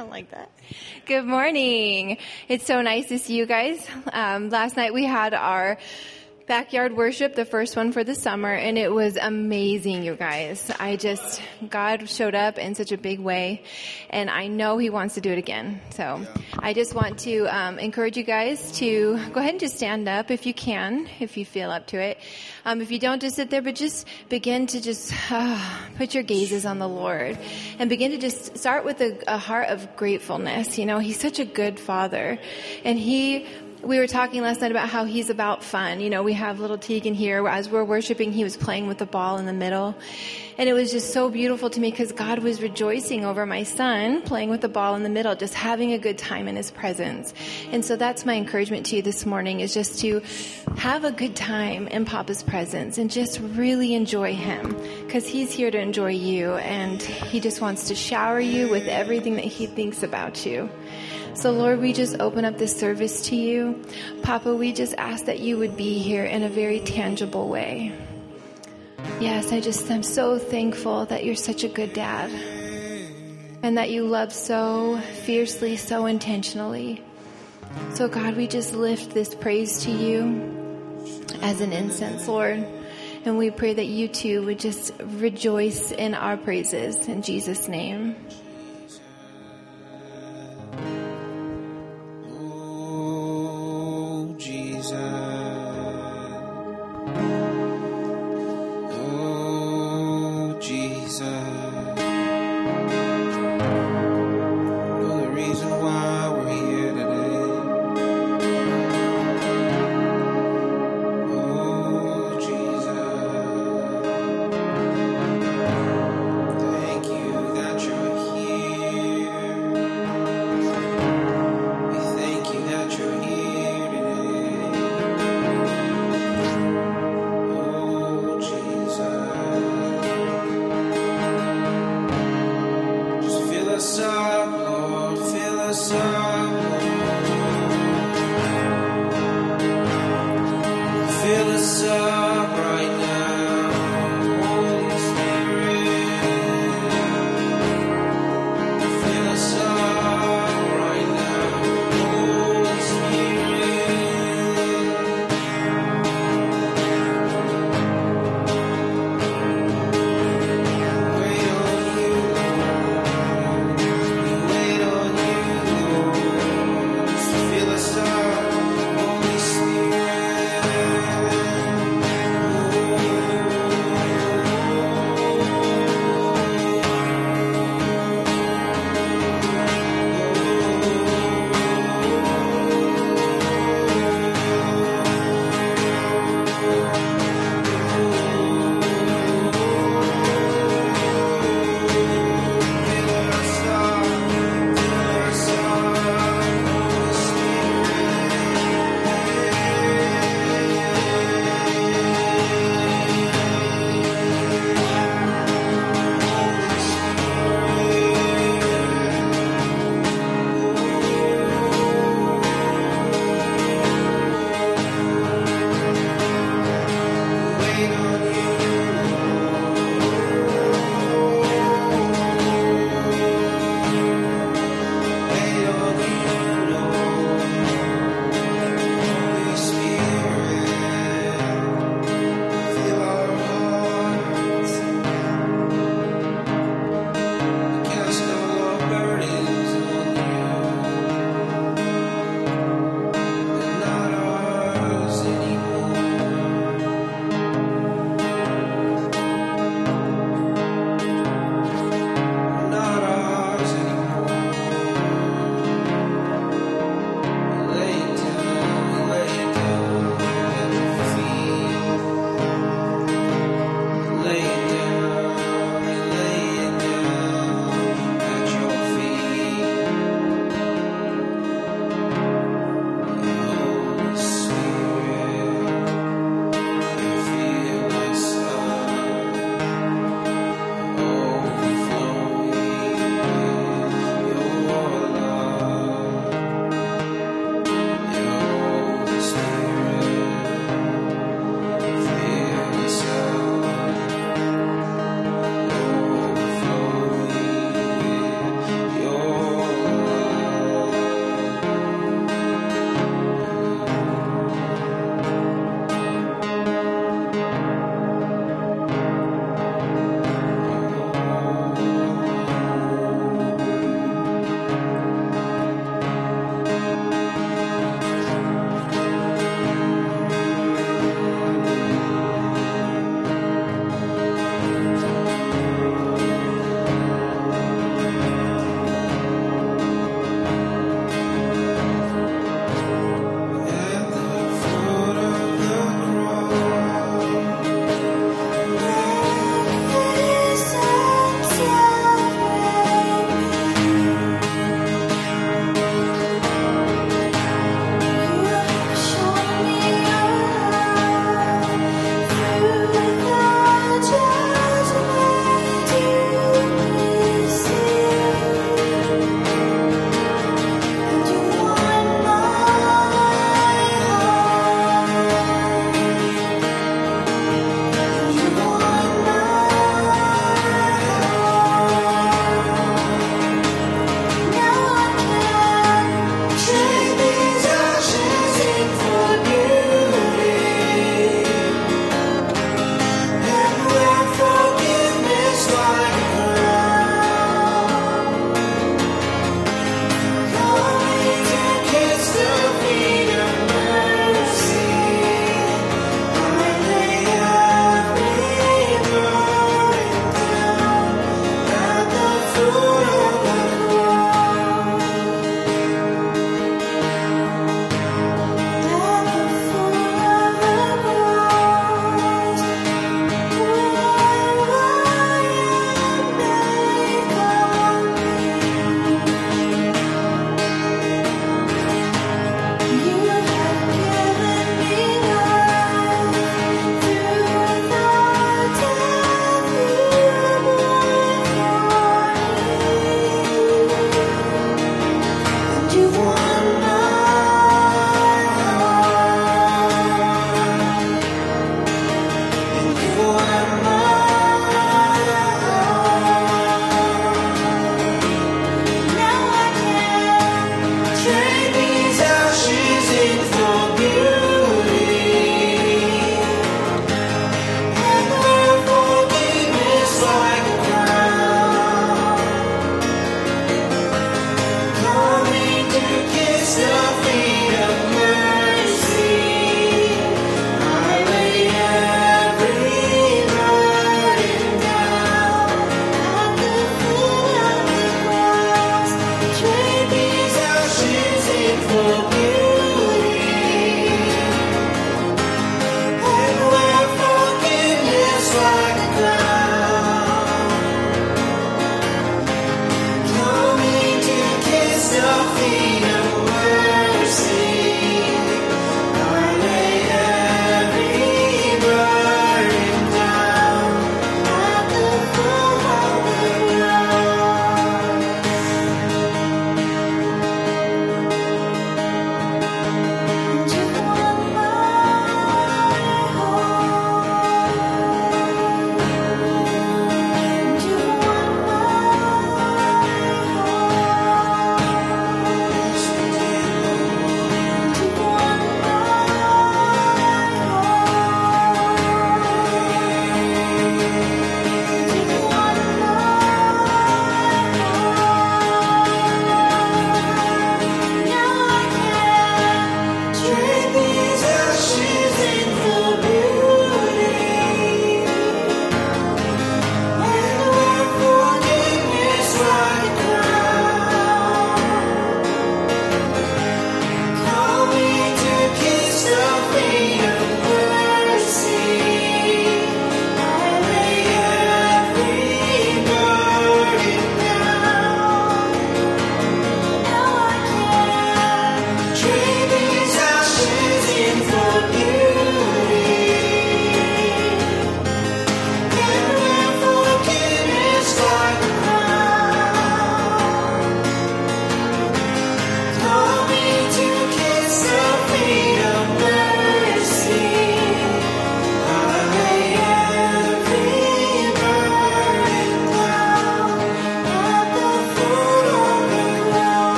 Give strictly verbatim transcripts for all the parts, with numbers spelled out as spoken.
don't like that. Good morning. It's so nice to see you guys. Um, last night we had our backyard worship, the first one for the summer, and it was amazing, you guys. I just, God showed up in such a big way, and I know He wants to do it again. So yeah. I just want to um, encourage you guys to go ahead and just stand up if you can, if you feel up to it. Um, if you don't, just sit there, but just begin to just uh, put your gazes on the Lord and begin to just start with a, a heart of gratefulness. You know, He's such a good Father, and He... We were talking last night about how He's about fun. You know, we have little Tegan here. As we're worshiping, he was playing with the ball in the middle. And it was just so beautiful to me because God was rejoicing over my son playing with the ball in the middle, just having a good time in His presence. And so that's my encouragement to you this morning, is just to have a good time in Papa's presence and just really enjoy Him, because He's here to enjoy you, and He just wants to shower you with everything that He thinks about you. So, Lord, we just open up this service to you. Papa, we just ask that you would be here in a very tangible way. Yes, I just am so thankful that you're such a good dad, and that you love so fiercely, so intentionally. So, God, we just lift this praise to you as an incense, Lord. And we pray that you too would just rejoice in our praises in Jesus' name.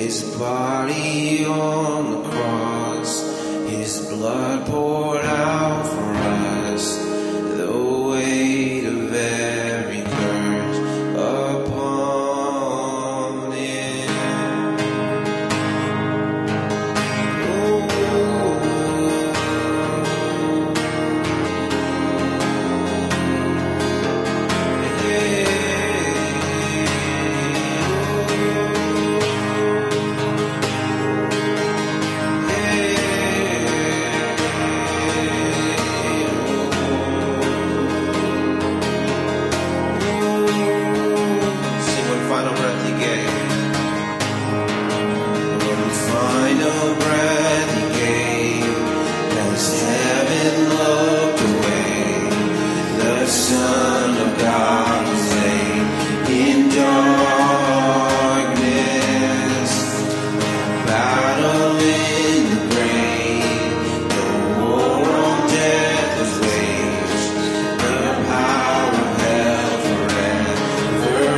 His body on the cross, His blood poured out for us, the weight of every curse upon Him. Oh, Son of God was laid in darkness, battle in the grave, the war on death was waged, the power of hell forever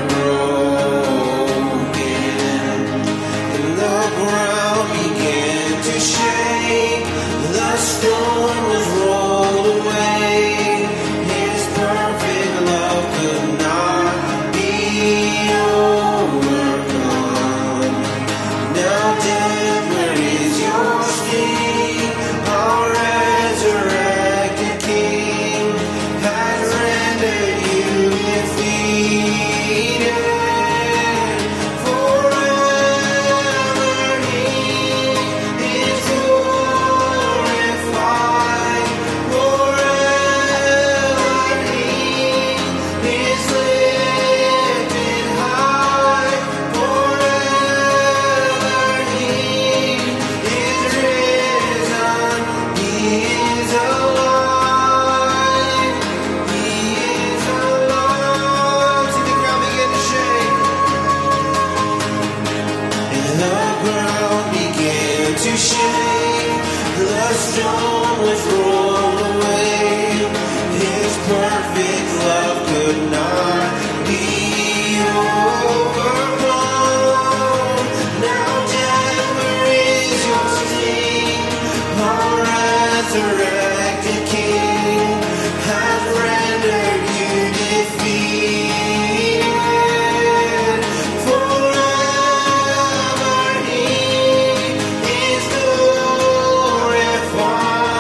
broken, and the ground began to shake, the storm was rolled away. Perfect love could not be overcome. Now death, where is your sting? Our resurrected King has rendered you defeated. Forever He is glorified. To shake, the stone was rolled away. His perfect love could not be overcome. Now death, where is your sting? Our resurrected King has rendered you defeated. Forever He is glorified.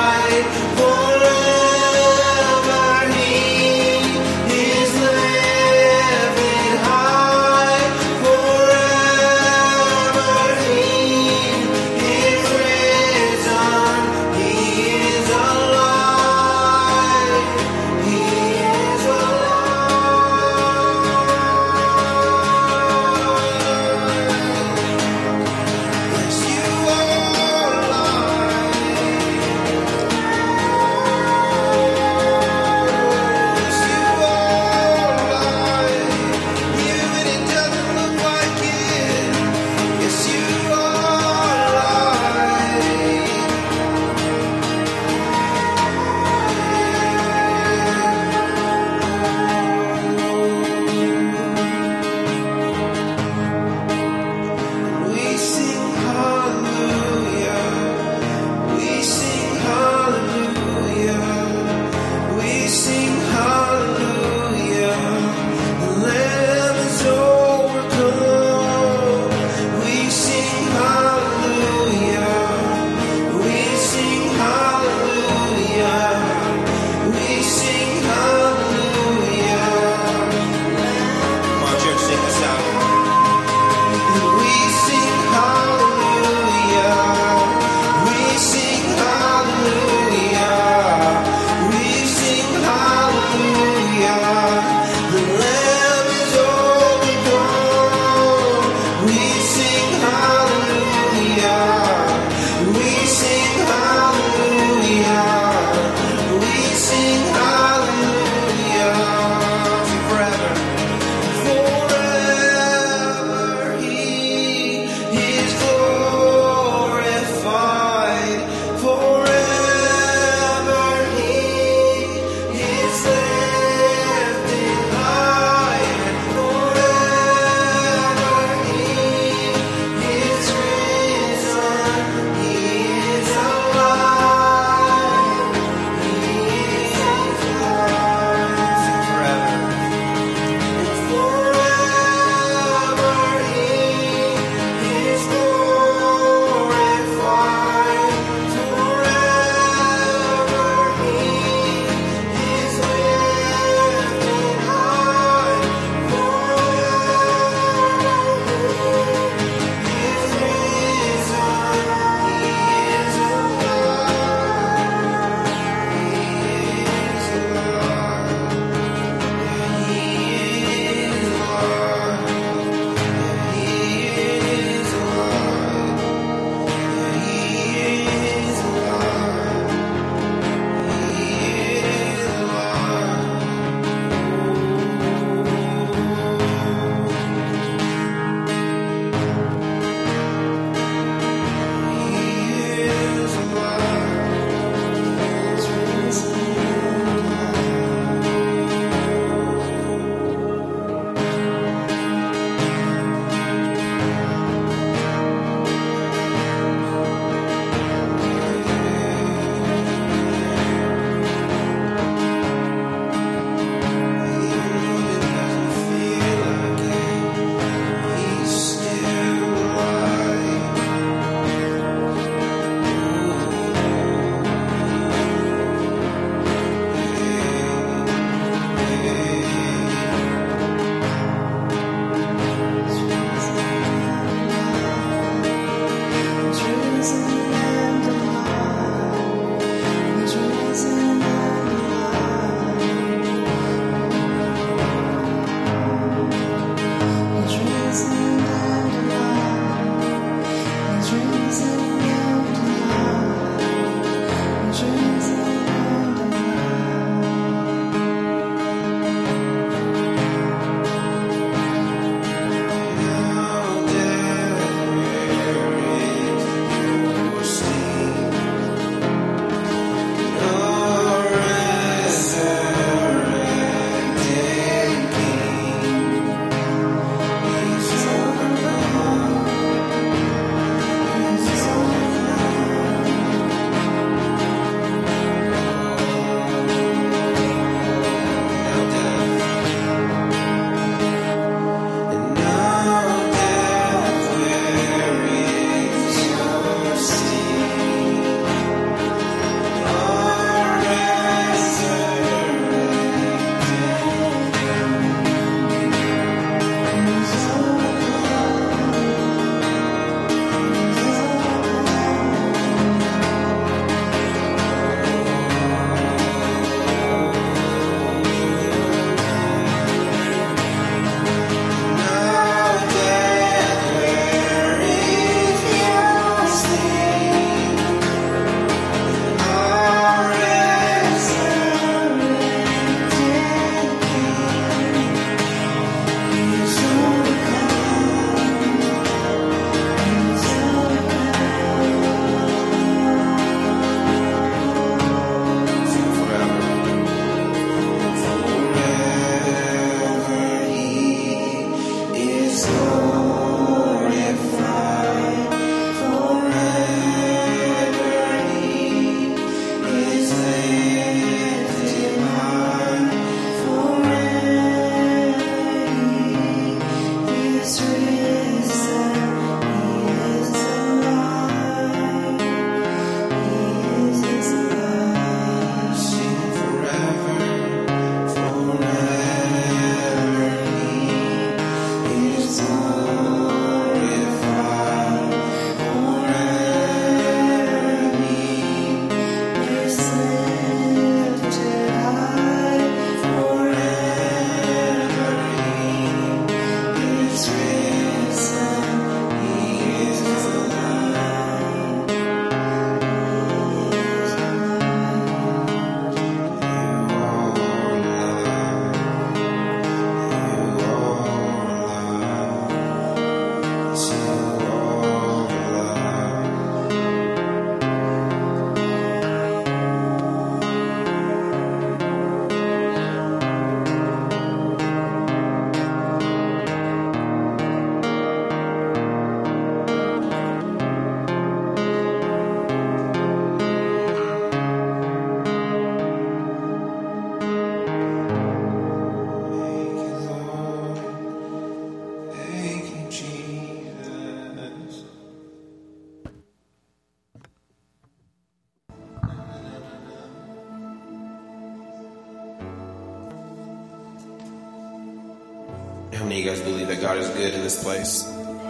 How many of you guys believe that God is good in this place?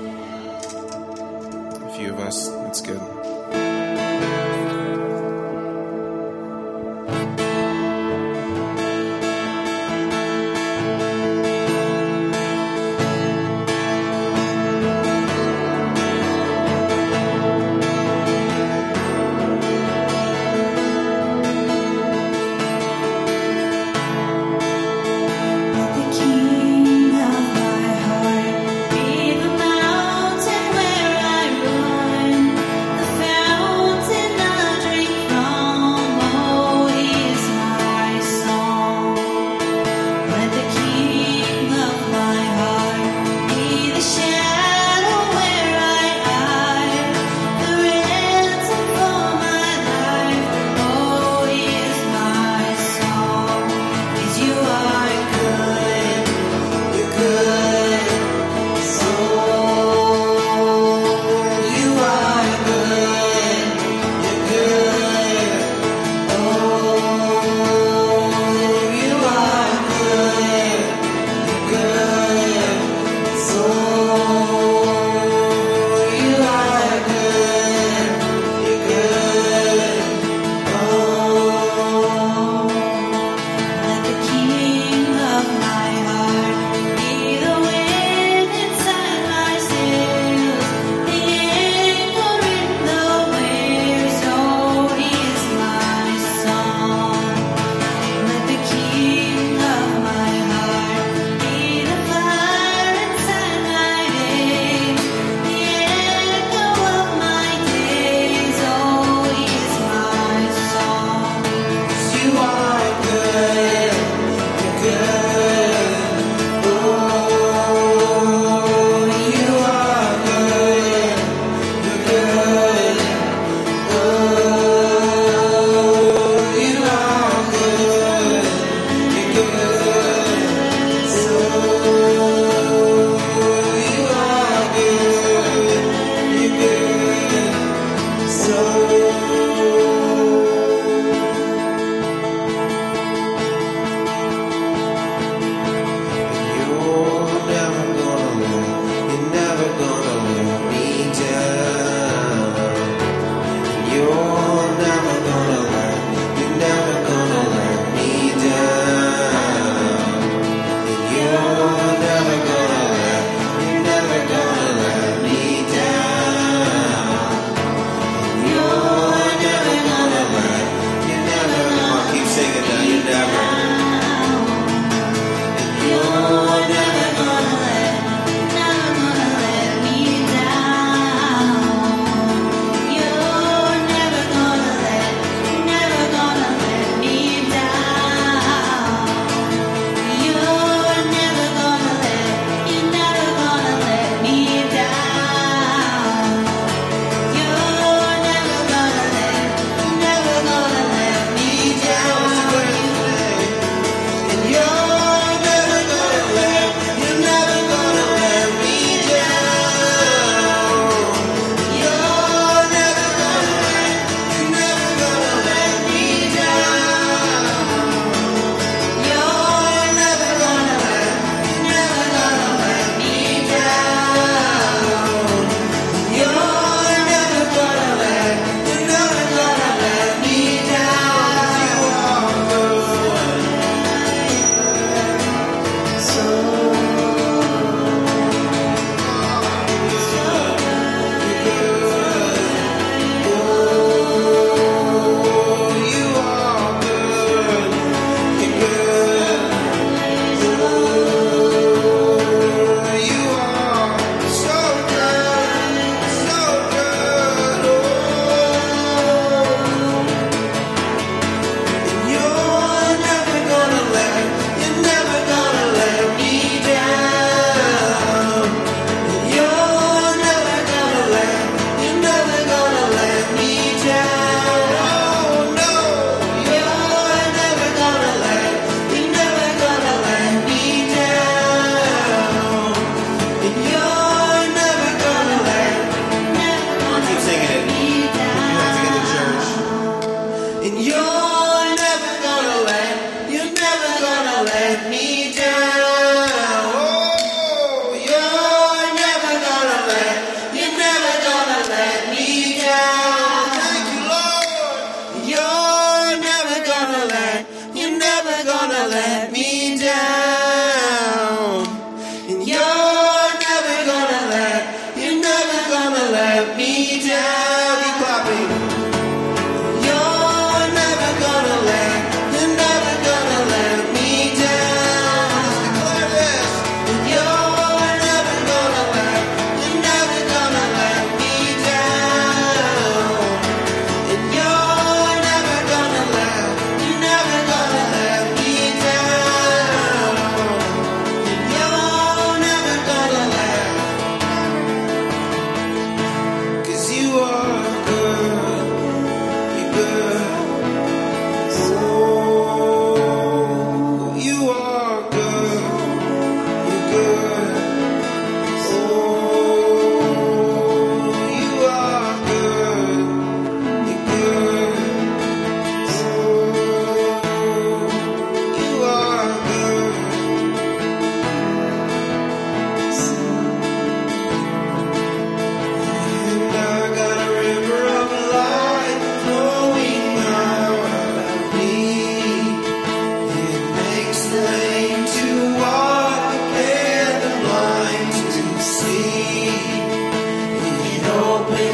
A few of us, that's good. Be the mountain where I run, the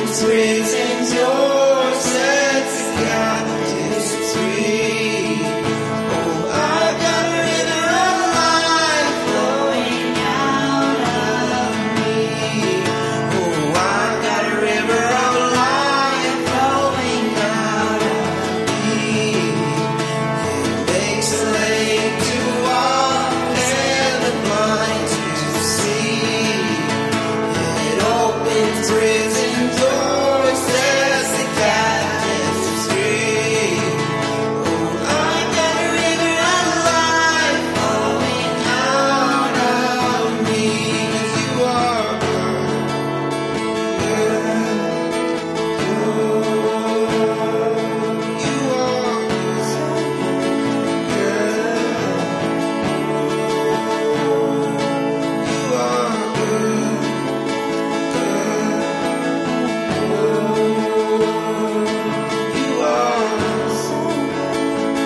opens prison's door, sets the captives free. Oh, I've got a river of life flowing out of me. Oh, I've got a river of life flowing out of me. It makes the lame to walk and the blind to see. It opens prison doors, sets the captives free. Oh, I've got a river of life flowing out of me. 'Cause you are good. You are good. You are good. You are.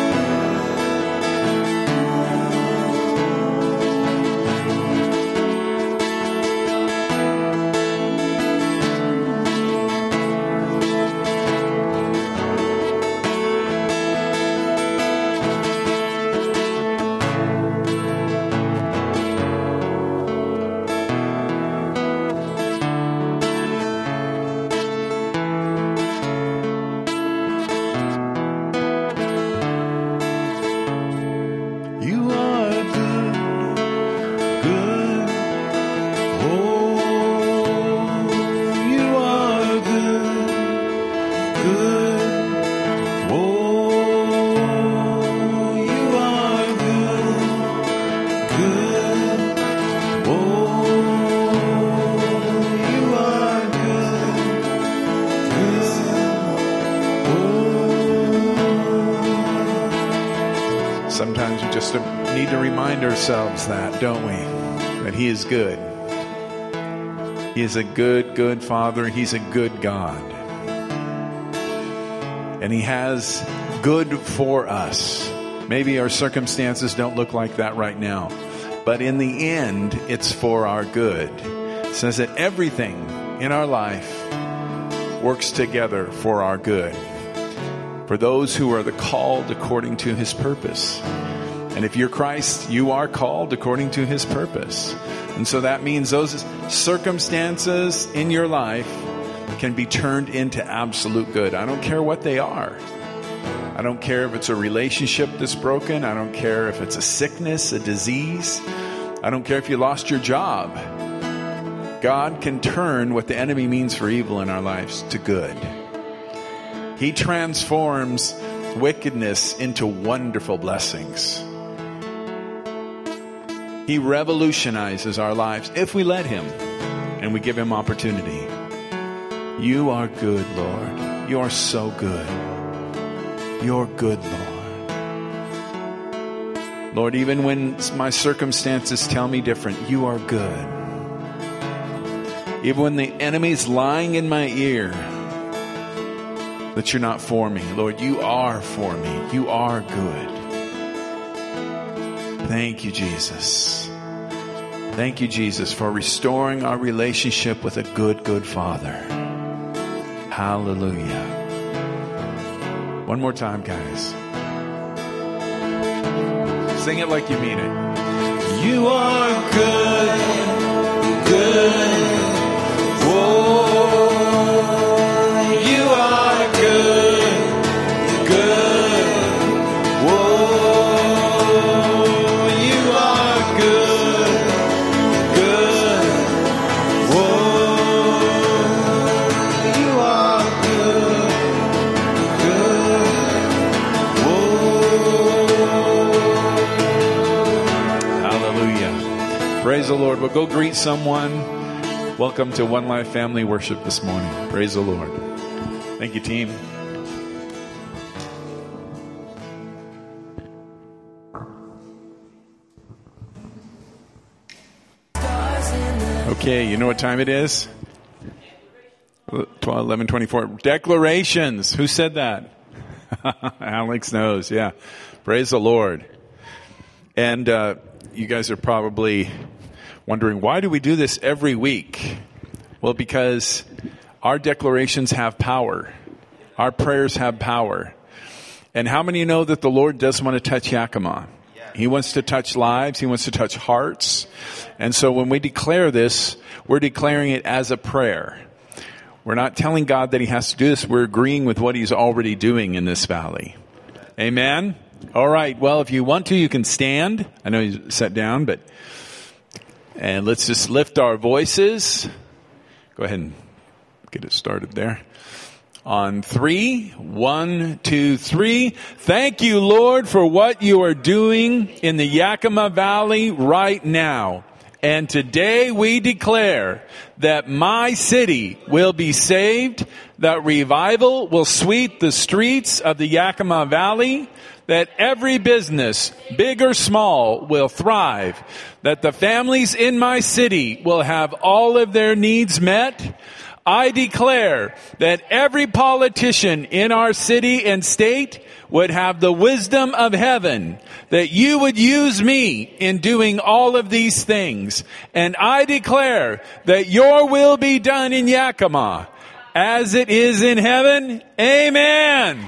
You are good, good. Oh, you are good, good. Oh, you are good, good. Oh, you are good, good. Oh. Sometimes we just need to remind ourselves that, don't we? That He is good. He is a good, good Father. He's a good God. And He has good for us. Maybe our circumstances don't look like that right now. But in the end, it's for our good. It says that everything in our life works together for our good. For those who are the called according to His purpose. And if you're Christ, you are called according to His purpose. And so that means those circumstances in your life can be turned into absolute good. I don't care what they are. I don't care if it's a relationship that's broken. I don't care if it's a sickness, a disease. I don't care if you lost your job. God can turn what the enemy means for evil in our lives to good. He transforms wickedness into wonderful blessings. He revolutionizes our lives if we let Him and we give Him opportunity. You are good, Lord. You are so good. You're good, Lord. Lord, even when my circumstances tell me different, You are good. Even when the enemy's lying in my ear that You're not for me, Lord, You are for me. You are good. Thank You, Jesus. Thank You, Jesus, for restoring our relationship with a good, good Father. Hallelujah. One more time, guys. Sing it like you mean it. You are good, good. Whoa, You are good, good. Whoa, You are good, good. Whoa, You are good, good. Whoa. Hallelujah. Praise the Lord. Well, go greet someone. Welcome to One Life Family Worship this morning. Praise the Lord. Thank you, team. Okay, you know what time it is? twelve, eleven, twenty-four. Declarations. Who said that? Alex knows, yeah. Praise the Lord. And uh, you guys are probably wondering, why do we do this every week? Well, because our declarations have power. Our prayers have power. And how many know that the Lord does want to touch Yakima? He wants to touch lives. He wants to touch hearts. And so when we declare this, we're declaring it as a prayer. We're not telling God that he has to do this. We're agreeing with what he's already doing in this valley. Amen? All right. Well, if you want to, you can stand. I know you sat down, but... And let's just lift our voices. Go ahead and get it started there. On three, one, two, three. Thank you, Lord, for what you are doing in the Yakima Valley right now. And today we declare that my city will be saved, that revival will sweep the streets of the Yakima Valley, that every business, big or small, will thrive, that the families in my city will have all of their needs met. I declare that every politician in our city and state would have the wisdom of heaven, that you would use me in doing all of these things. And I declare that your will be done in Yakima as it is in heaven. Amen.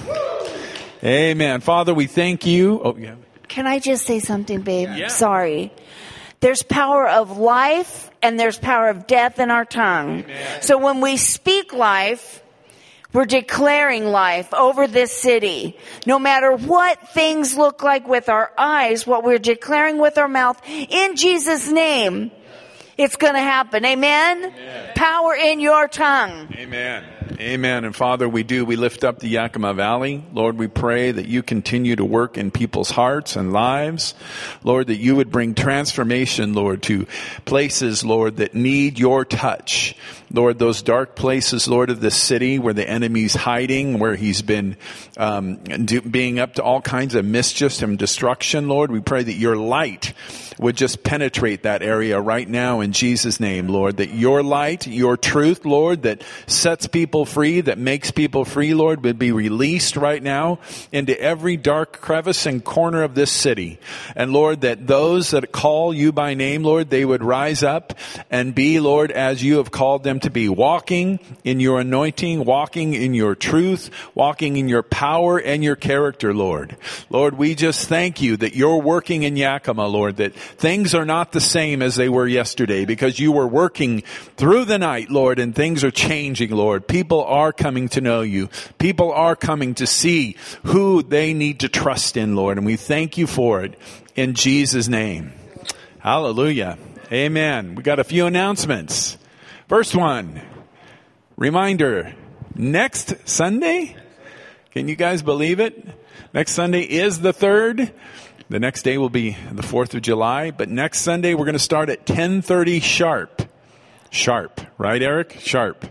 Amen. Father, we thank you. Oh, yeah. Can I just say something, babe? Yeah. Sorry. There's power of life and there's power of death in our tongue. Amen. So when we speak life, we're declaring life over this city. No matter what things look like with our eyes, what we're declaring with our mouth, in Jesus' name, it's going to happen. Amen? Amen. Power in your tongue. Amen. Amen. And Father, we do. We lift up the Yakima Valley. Lord, we pray that you continue to work in people's hearts and lives. Lord, that you would bring transformation, Lord, to places, Lord, that need your touch. Lord, those dark places, Lord, of this city where the enemy's hiding, where he's been um, do, being up to all kinds of mischief and destruction, Lord, we pray that your light would just penetrate that area right now in Jesus' name, Lord, that your light, your truth, Lord, that sets people free, that makes people free, Lord, would be released right now into every dark crevice and corner of this city. And Lord, that those that call you by name, Lord, they would rise up and be, Lord, as you have called them to be, walking in your anointing, walking in your truth, walking in your power and your character, Lord. Lord, we just thank you that you're working in Yakima, Lord, that things are not the same as they were yesterday because you were working through the night, Lord, and things are changing, Lord. People are coming to know you. People are coming to see who they need to trust in, Lord, and we thank you for it in Jesus' name. Hallelujah. Amen. We got a few announcements. First one, reminder, next Sunday, can you guys believe it? Next Sunday is the third. The next day will be the fourth of July, but next Sunday we're going to start at ten thirty sharp. Sharp, right, Eric? Sharp.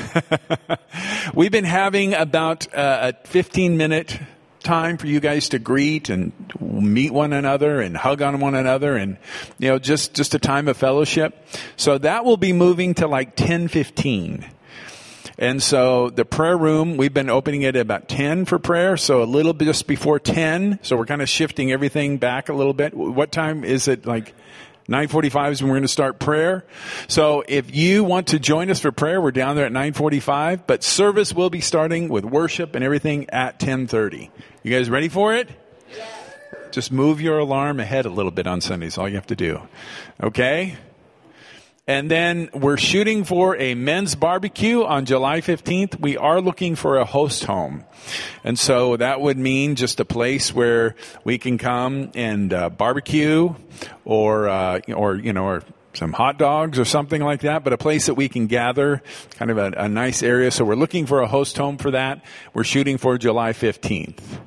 We've been having about uh, a fifteen minute time for you guys to greet and meet one another and hug on one another and, you know, just, just a time of fellowship. So that will be moving to like ten fifteen. And so the prayer room, we've been opening it at about ten for prayer, so a little bit just before ten. So we're kind of shifting everything back a little bit. What time is it? Like nine forty-five is when we're going to start prayer. So if you want to join us for prayer, we're down there at nine forty-five. But service will be starting with worship and everything at ten thirty. You guys ready for it? Yes. Just move your alarm ahead a little bit on Sundays. All you have to do. Okay? And then we're shooting for a men's barbecue on July fifteenth. We are looking for a host home. And so that would mean just a place where we can come and uh, barbecue or, uh, or, you know, or some hot dogs or something like that, but a place that we can gather, kind of a, a nice area. So we're looking for a host home for that. We're shooting for July fifteenth.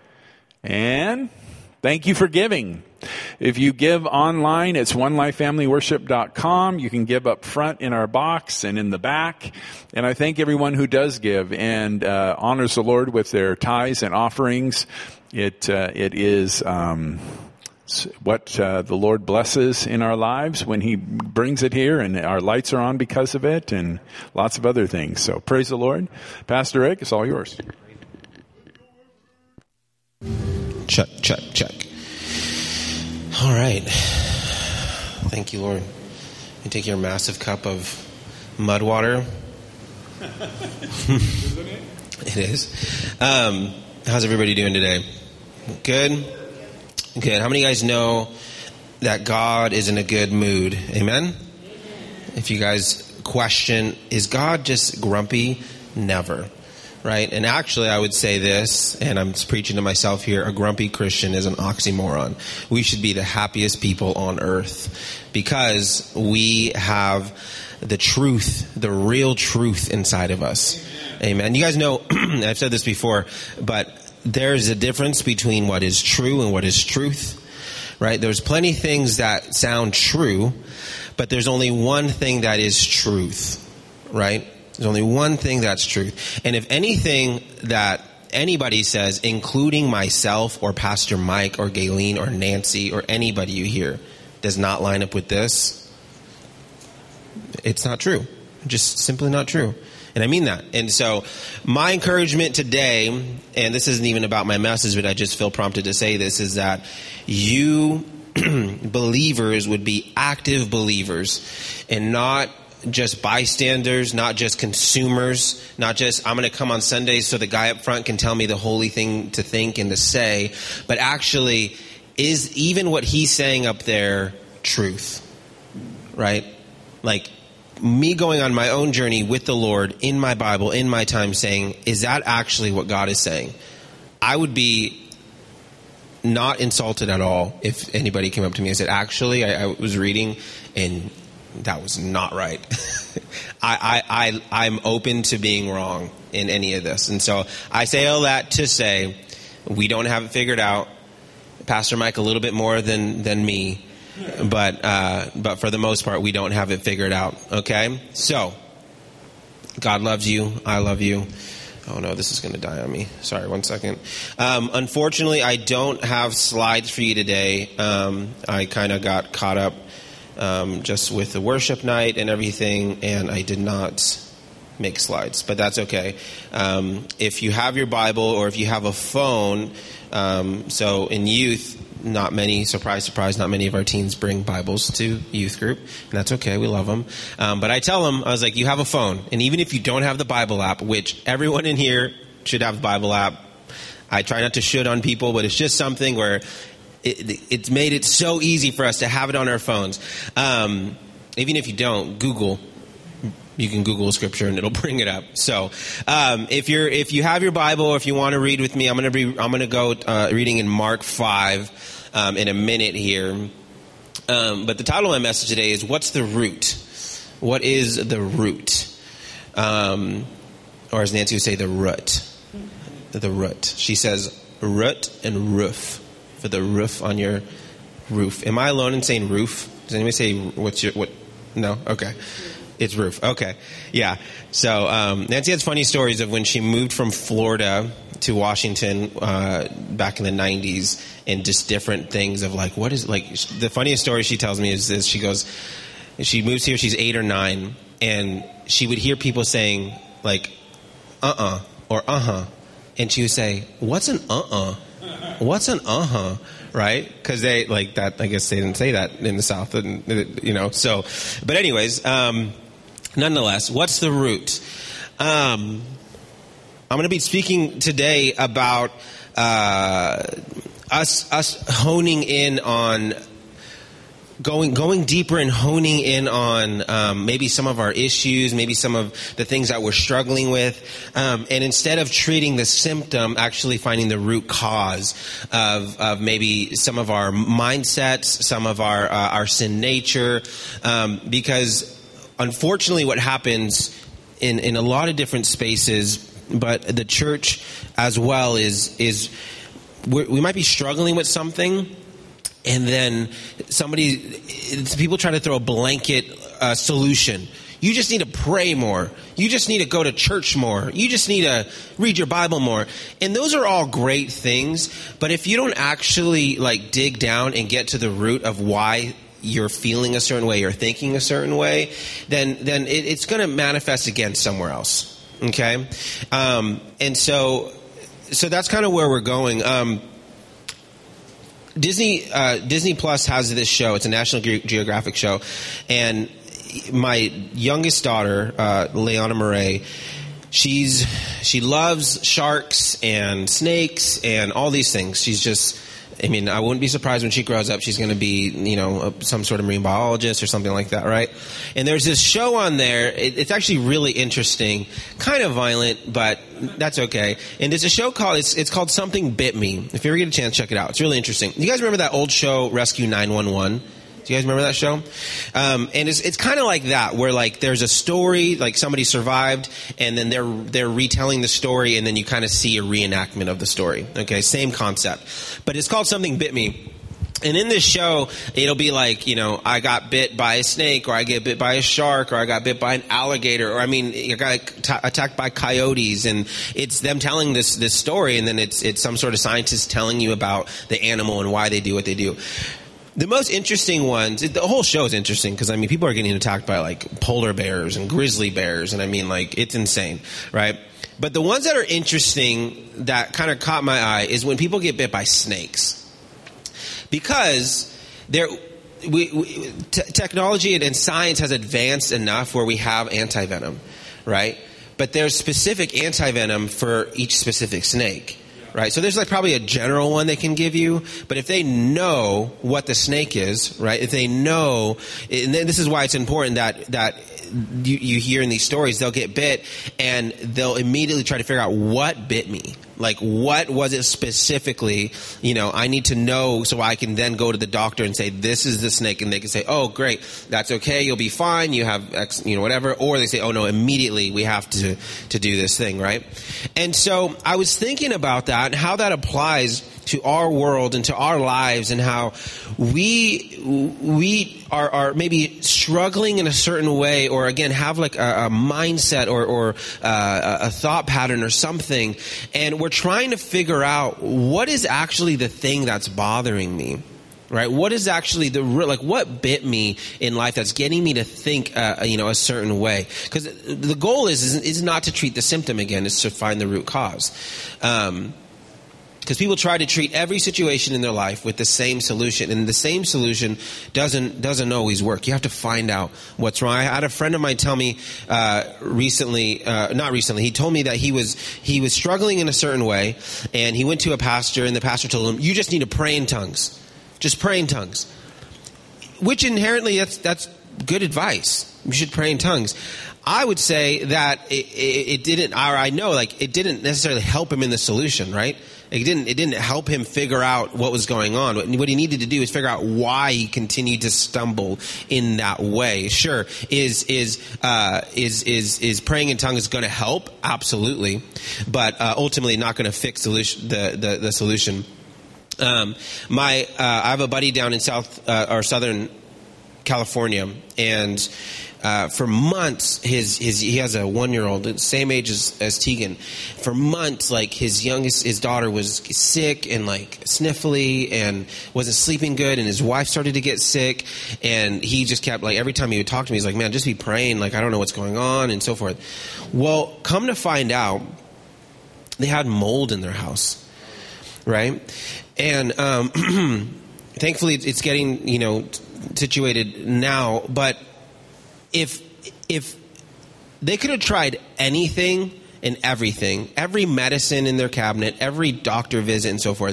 And thank you for giving. If you give online, it's one life family worship dot com. You can give up front in our box and in the back. And I thank everyone who does give and uh, honors the Lord with their tithes and offerings. It uh, it is um, what uh, the Lord blesses in our lives when He brings it here, and our lights are on because of it, and lots of other things. So praise the Lord. Pastor Rick, it's all yours. Check, check, check. All right. Thank you, Lord. You take your massive cup of mud water, It is. Um, how's everybody doing today? Good? Good. How many of you guys know that God is in a good mood? Amen? If you guys question, is God just grumpy? Never. Right? And actually, I would say this, and I'm preaching to myself here, a grumpy Christian is an oxymoron. We should be the happiest people on earth because we have the truth, the real truth inside of us. Amen. You guys know, I've said this before, but there's a difference between what is true and what is truth. Right? There's plenty of things that sound true, but there's only one thing that is truth. Right? There's only one thing that's truth. And if anything that anybody says, including myself or Pastor Mike or Gayleen or Nancy or anybody you hear, does not line up with this, it's not true. Just simply not true. And I mean that. And so my encouragement today, and this isn't even about my message, but I just feel prompted to say this, is that you believers would be active believers and not just bystanders, not just consumers, not just, I'm going to come on Sundays so the guy up front can tell me the holy thing to think and to say, but actually, is even what he's saying up there truth? Right? Like, me going on my own journey with the Lord in my Bible, in my time, saying, is that actually what God is saying? I would be not insulted at all if anybody came up to me and said, actually, I, I was reading and that was not right. I, I, I, I'm open to being wrong in any of this. And so I say all that to say we don't have it figured out. Pastor Mike a little bit more than, than me. But uh, but for the most part, we don't have it figured out. Okay? So, God loves you. I love you. Oh, no, this is going to die on me. Sorry, one second. Um, unfortunately, I don't have slides for you today. Um, I kind of got caught up um, just with the worship night and everything, and I did not make slides. But that's okay. Um, if you have your Bible or if you have a phone, um, so in youth, not many, surprise, surprise, not many of our teens bring Bibles to youth group. And that's okay. We love them. Um, but I tell them, I was like, you have a phone. And even if you don't have the Bible app, which everyone in here should have the Bible app. I try not to should on people, but it's just something where it, it's made it so easy for us to have it on our phones. Um, even if you don't, Google. You can Google scripture and it'll bring it up. So, um, if you're, if you have your Bible, or if you want to read with me, I'm going to be, I'm going to go, uh, reading in Mark five, um, in a minute here. Um, but the title of my message today is, what's the root? What is the root? Um, or as Nancy would say, the root. The root. She says root and roof, for the roof on your roof. Am I alone in saying roof? Does anybody say, what's your, what? No? Okay. It's roof. Okay. Yeah. So, um, Nancy has funny stories of when she moved from Florida to Washington, uh, back in the nineties, and just different things of like, what is, like, the funniest story she tells me is this. She goes, she moves here, she's eight or nine, and she would hear people saying, like, uh-uh, or uh-huh. And she would say, what's an uh-uh? What's an uh-huh? Right? Because they, like that, I guess they didn't say that in the South, and you know, so, but anyways, um, nonetheless, what's the root? Um, I'm going to be speaking today about uh, us us honing in on going going deeper and honing in on um, maybe some of our issues, maybe some of the things that we're struggling with, um, and instead of treating the symptom, actually finding the root cause of, of maybe some of our mindsets, some of our uh, our sin nature, um, because unfortunately, what happens in in a lot of different spaces, but the church as well, is is we're, we might be struggling with something. And then somebody, people try to throw a blanket uh, solution. You just need to pray more. You just need to go to church more. You just need to read your Bible more. And those are all great things. But if you don't actually like dig down and get to the root of why you're feeling a certain way, you're thinking a certain way, then then it, it's going to manifest again somewhere else. Okay, um, and so so that's kind of where we're going. Um, Disney uh, Disney Plus has this show. It's a National Ge- Geographic show, and my youngest daughter, uh, Leona Murray, she's she loves sharks and snakes and all these things. She's just, I mean, I wouldn't be surprised when she grows up she's going to be, you know, a, some sort of marine biologist or something like that, right? And there's this show on there. It, it's actually really interesting, kind of violent, but that's okay. And it's a show called, it's, it's called Something Bit Me. If you ever get a chance, check it out. It's really interesting. You guys remember that old show, Rescue nine one one? Do you guys remember that show? Um, and it's, it's kind of like that, where like there's a story, like somebody survived, and then they're they're retelling the story, and then you kind of see a reenactment of the story. Okay, same concept, but it's called Something Bit Me. And in this show, it'll be like, you know, I got bit by a snake, or I get bit by a shark, or I got bit by an alligator, or I mean, I got t- attacked by coyotes, and it's them telling this this story, and then it's it's some sort of scientist telling you about the animal and why they do what they do. The most interesting ones, the whole show is interesting because, I mean, people are getting attacked by, like, polar bears and grizzly bears, and, I mean, like, it's insane, right? But the ones that are interesting that kind of caught my eye is when people get bit by snakes. Because they're, we, we, t- technology and, and science has advanced enough where we have antivenom, right? But there's specific antivenom for each specific snake. Right, so there's like probably a general one they can give you, but if they know what the snake is, right, if they know, and this is why it's important that that you, you hear in these stories, they'll get bit and they'll immediately try to figure out what bit me. Like, what was it specifically? You know, I need to know so I can then go to the doctor and say, this is the snake. And they can say, oh, great, that's okay, you'll be fine, you have X, you know, whatever. Or they say, oh, no, immediately we have to, to do this thing, right? And so I was thinking about that and how that applies to our world and to our lives, and how we we are, are maybe struggling in a certain way, or again have like a, a mindset or, or uh, a thought pattern or something, and we're trying to figure out what is actually the thing that's bothering me. Right? What is actually the real, like, what bit me in life that's getting me to think, uh, you know, a certain way? Because the goal is, is is not to treat the symptom again; it's to find the root cause. Um, Because people try to treat every situation in their life with the same solution, and the same solution doesn't doesn't always work. You have to find out what's wrong. I had a friend of mine tell me uh, recently, uh, not recently, he told me that he was he was struggling in a certain way, and he went to a pastor, and the pastor told him, "You just need to pray in tongues, just pray in tongues," which inherently that's that's good advice. You should pray in tongues. I would say that it, it, it didn't, or I know, like, it didn't necessarily help him in the solution, right? It didn't, it didn't help him figure out what was going on. What he needed to do is figure out why he continued to stumble in that way. Sure, is, is, uh, is, is, is praying in tongues going to help? Absolutely. But, uh, ultimately not going to fix solution, the, the, the solution. Um, my, uh, I have a buddy down in South, uh, or Southern California, and, Uh, for months, his his he has a one year old, same age as, as Tegan. For months, like, his youngest, his daughter was sick and like sniffly and wasn't sleeping good, and his wife started to get sick, and he just kept, like, every time he would talk to me, he's like, "Man, just be praying. Like, I don't know what's going on," and so forth. Well, come to find out, they had mold in their house, right? And um, thankfully, it's getting, you know, situated now, but. If if they could have tried anything and everything, every medicine in their cabinet, every doctor visit and so forth,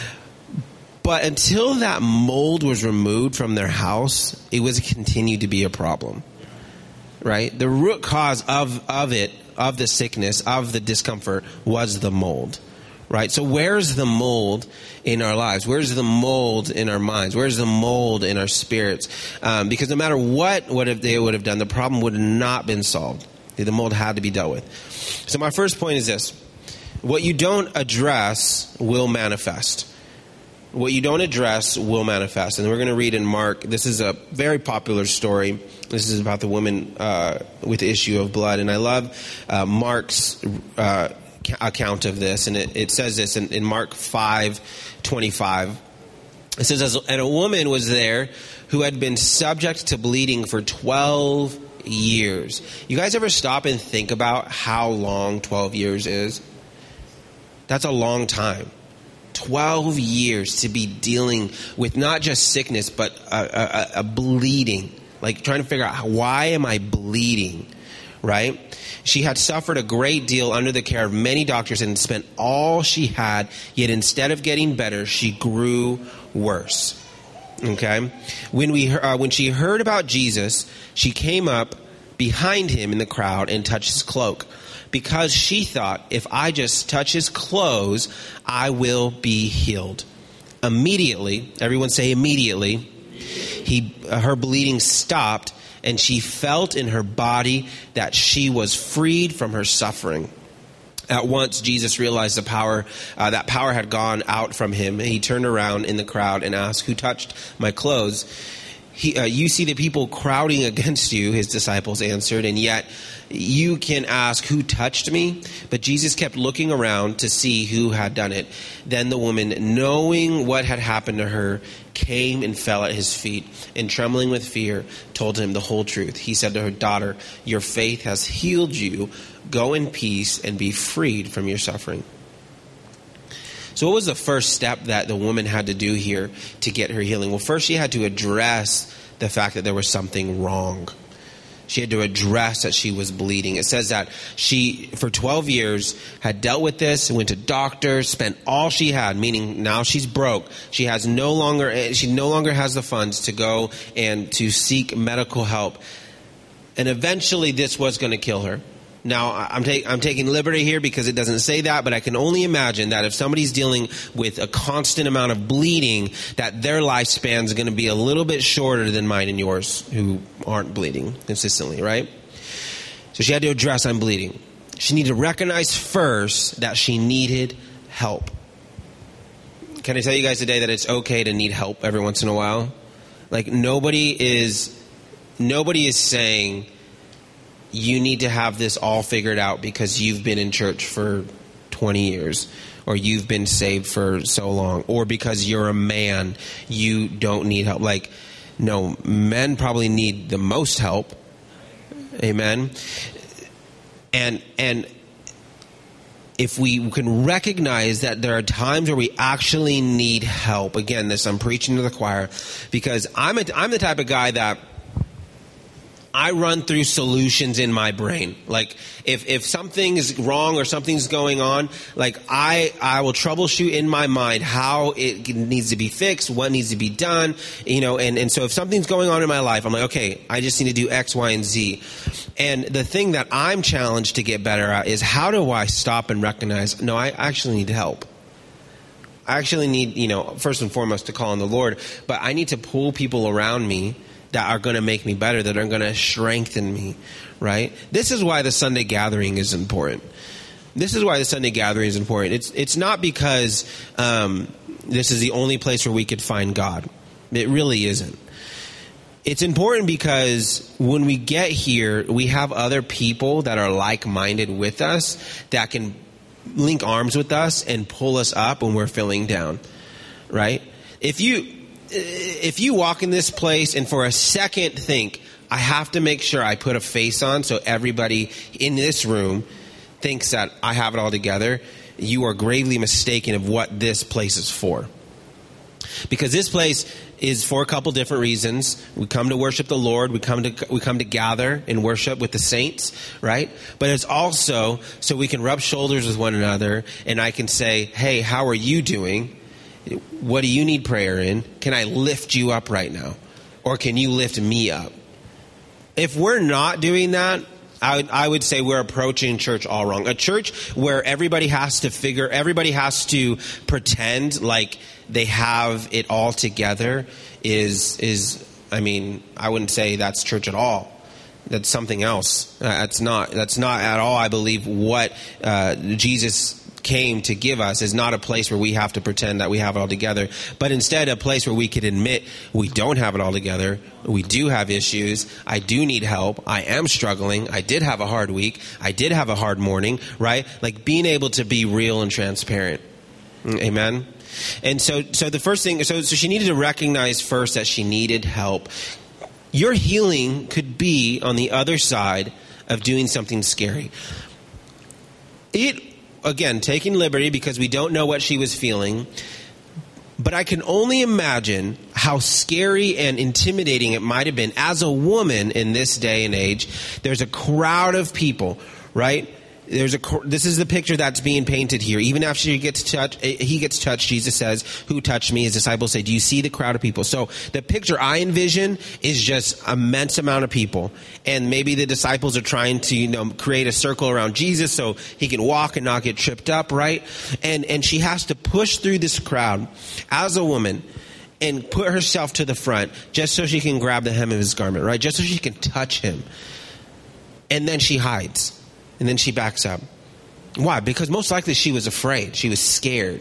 but until that mold was removed from their house, it was continued to be a problem, right? The root cause of, of it, of the sickness, of the discomfort, was the mold. Right? So where's the mold in our lives? Where's the mold in our minds? Where's the mold in our spirits? Um, because no matter what, what if they would have done, the problem would have not been solved. The mold had to be dealt with. So my first point is this. What you don't address will manifest. What you don't address will manifest. And we're going to read in Mark. This is a very popular story. This is about the woman uh, with the issue of blood. And I love uh, Mark's uh account of this, and it, it says this in, in Mark five twenty-five. It says, and a woman was there who had been subject to bleeding for twelve years. You guys ever stop and think about how long twelve years is? That's a long time. twelve years to be dealing with not just sickness, but a, a, a bleeding, like trying to figure out, why am I bleeding, right? She had suffered a great deal under the care of many doctors and spent all she had, yet instead of getting better, she grew worse. Okay? When we uh, when she heard about Jesus, she came up behind him in the crowd and touched his cloak, because she thought, if I just touch his clothes, I will be healed. Immediately, everyone say immediately, he uh, her bleeding stopped, and she felt in her body that she was freed from her suffering. At once, Jesus realized the power, uh, that power had gone out from him. He turned around in the crowd and asked, "Who touched my clothes?" He, uh, you see the people crowding against you, his disciples answered, and yet you can ask, "Who touched me?" But Jesus kept looking around to see who had done it. Then the woman, knowing what had happened to her, came and fell at his feet, and trembling with fear, told him the whole truth. He said to her, "Daughter, your faith has healed you. Go in peace and be freed from your suffering." So what was the first step that the woman had to do here to get her healing? Well, first she had to address the fact that there was something wrong. She had to address that she was bleeding. It says that she, for twelve years, had dealt with this, went to doctors, spent all she had, meaning now she's broke. She has no longer, she no longer has the funds to go and to seek medical help. And eventually this was going to kill her. Now, I'm, ta- I'm taking liberty here because it doesn't say that, but I can only imagine that if somebody's dealing with a constant amount of bleeding, that their lifespan is going to be a little bit shorter than mine and yours who aren't bleeding consistently, right? So she had to address, I'm bleeding. She needed to recognize first that she needed help. Can I tell you guys today that it's okay to need help every once in a while? Like nobody is, nobody is saying, you need to have this all figured out because you've been in church for twenty years, or you've been saved for so long, or because you're a man, you don't need help. Like, no, men probably need the most help. Amen. And, and if we can recognize that there are times where we actually need help, again, this, I'm preaching to the choir, because I'm a, I'm the type of guy that I run through solutions in my brain. Like if, if something is wrong or something's going on, like I, I will troubleshoot in my mind how it needs to be fixed, what needs to be done, you know, and, and so if something's going on in my life, I'm like, okay, I just need to do X, Y, and Z. And the thing that I'm challenged to get better at is how do I stop and recognize, no, I actually need help. I actually need, you know, first and foremost to call on the Lord, but I need to pull people around me that are going to make me better, that are going to strengthen me, right? This is why the Sunday gathering is important. This is why the Sunday gathering is important. It's it's not because um, this is the only place where we could find God. It really isn't. It's important because when we get here, we have other people that are like-minded with us that can link arms with us and pull us up when we're feeling down, right? If you... If you walk in this place and for a second think, I have to make sure I put a face on so everybody in this room thinks that I have it all together, you are gravely mistaken of what this place is for. Because this place is for a couple different reasons. We come to worship the Lord. We come to we come to gather and worship with the saints, right? But it's also so we can rub shoulders with one another and I can say, hey, how are you doing? What do you need prayer in? Can I lift you up right now? Or can you lift me up? If we're not doing that, I would, I would say we're approaching church all wrong. A church where everybody has to figure, everybody has to pretend like they have it all together is, is, I mean, I wouldn't say that's church at all. That's something else. That's not, that's not at all, I believe, what uh, Jesus came to give us is not a place where we have to pretend that we have it all together, but instead a place where we can admit we don't have it all together. We do have issues. I do need help. I am struggling. I did have a hard week. I did have a hard morning, right? Like being able to be real and transparent. Amen. And so, so the first thing, so, so she needed to recognize first that she needed help. Your healing could be on the other side of doing something scary. It, again, taking liberty because we don't know what she was feeling. But I can only imagine how scary and intimidating it might have been as a woman in this day and age. There's a crowd of people, right? There's a. This is the picture that's being painted here. Even after he gets touched, he gets touched. Jesus says, "Who touched me?" His disciples say, "Do you see the crowd of people?" So the picture I envision is just immense amount of people, and maybe the disciples are trying to, you know, create a circle around Jesus so he can walk and not get tripped up, right? And and she has to push through this crowd as a woman and put herself to the front just so she can grab the hem of his garment, right? Just so she can touch him, and then she hides. And then she backs up. Why? Because most likely she was afraid. She was scared.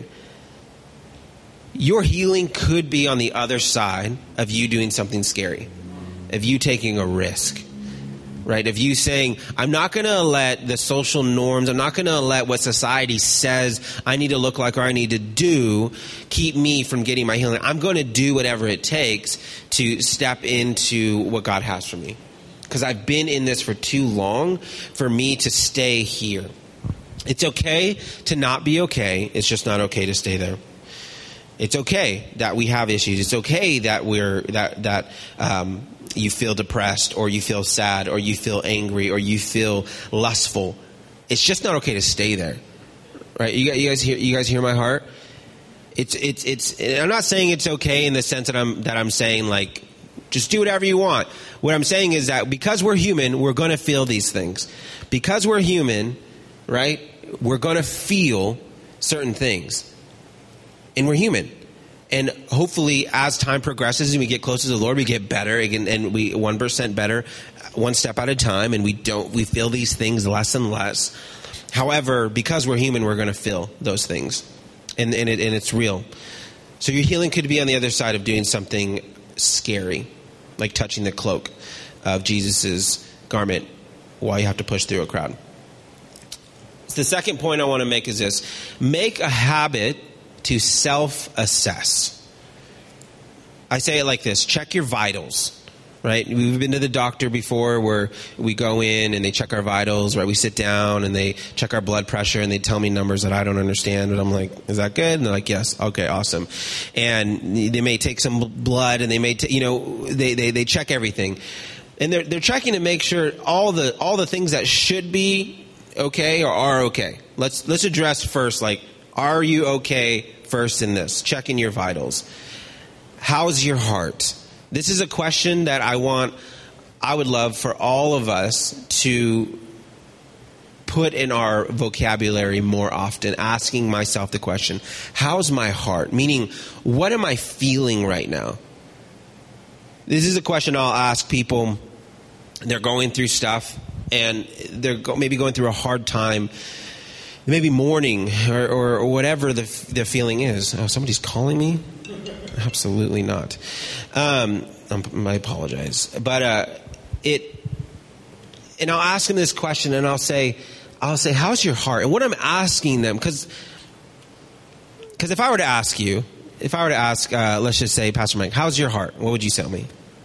Your healing could be on the other side of you doing something scary, of you taking a risk, right? Of you saying, I'm not going to let the social norms, I'm not going to let what society says I need to look like or I need to do keep me from getting my healing. I'm going to do whatever it takes to step into what God has for me. Because I've been in this for too long for me to stay here. It's okay to not be okay. It's just not okay to stay there. It's okay that we have issues. It's okay that we're that that um, you feel depressed, or you feel sad, or you feel angry, or you feel lustful. It's just not okay to stay there, right? You, you guys hear? You guys hear my heart? It's it's it's. I'm not saying it's okay in the sense that I'm that I'm saying like, just do whatever you want. What I'm saying is that because we're human, we're going to feel these things. Because we're human, right, we're going to feel certain things. And we're human. And hopefully as time progresses and we get closer to the Lord, we get better, and we one percent better, one step at a time, and we don't we feel these things less and less. However, because we're human, we're going to feel those things. And, and, it, and it's real. So your healing could be on the other side of doing something scary, like touching the cloak of Jesus's garment while you have to push through a crowd. So the second point I want to make is this: make a habit to self-assess. I say it like this: check your vitals. Right? We've been to the doctor before where we go in and they check our vitals, right? We sit down and they check our blood pressure and they tell me numbers that I don't understand. And I'm like, is that good? And they're like, yes. Okay, awesome. And they may take some blood and they may, t- you know, they, they, they check everything. And they're, they're checking to make sure all the, all the things that should be okay or are okay. Let's, let's address first, like, are you okay first in this? Checking your vitals. How's your heart? This is a question that I want, I would love for all of us to put in our vocabulary more often, asking myself the question, how's my heart? Meaning, what am I feeling right now? This is a question I'll ask people. They're going through stuff, and they're go, maybe going through a hard time, maybe mourning, or, or, or whatever the, the feeling is. Oh, somebody's calling me? Absolutely not. Um, I apologize. But uh, it, and I'll ask them this question, and I'll say, I'll say, how's your heart? And what I'm asking them, because because if I were to ask you, if I were to ask, uh, let's just say, Pastor Mike, how's your heart? What would you tell me?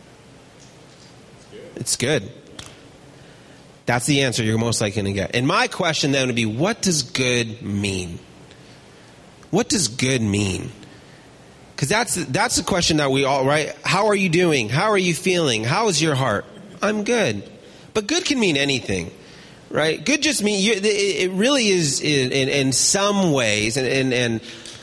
It's good. That's the answer you're most likely going to get. And my question then would be, what does good mean? What does good mean? Because that's that's the question that we all, right? How are you doing? How are you feeling? How is your heart? I'm good. But good can mean anything, right? Good just mean, you, it really is in, in, in some ways, and, and, and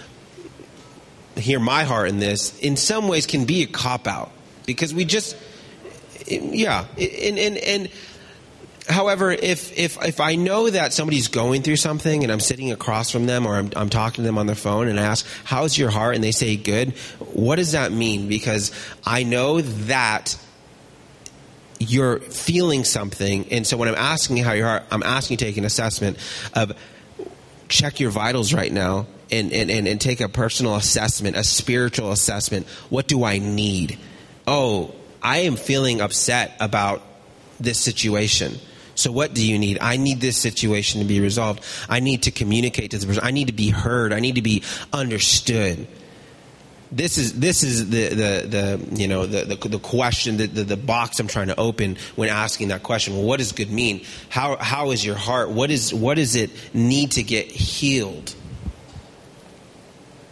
hear my heart in this, in some ways can be a cop-out. Because we just, yeah. And, and, and however, if, if, if I know that somebody's going through something and I'm sitting across from them, or I'm, I'm talking to them on their phone and I ask, how's your heart? And they say good. What does that mean? Because I know that you're feeling something. And so when I'm asking you how your heart, I'm asking you to take an assessment of, check your vitals right now and, and, and, and take a personal assessment, a spiritual assessment. What do I need? Oh, I am feeling upset about this situation. So what do you need? I need this situation to be resolved. I need to communicate to this person. I need to be heard. I need to be understood. This is this is the the, the you know the the, the question, the, the the box I'm trying to open when asking that question. Well, what does good mean? How how is your heart? What is what does it need to get healed?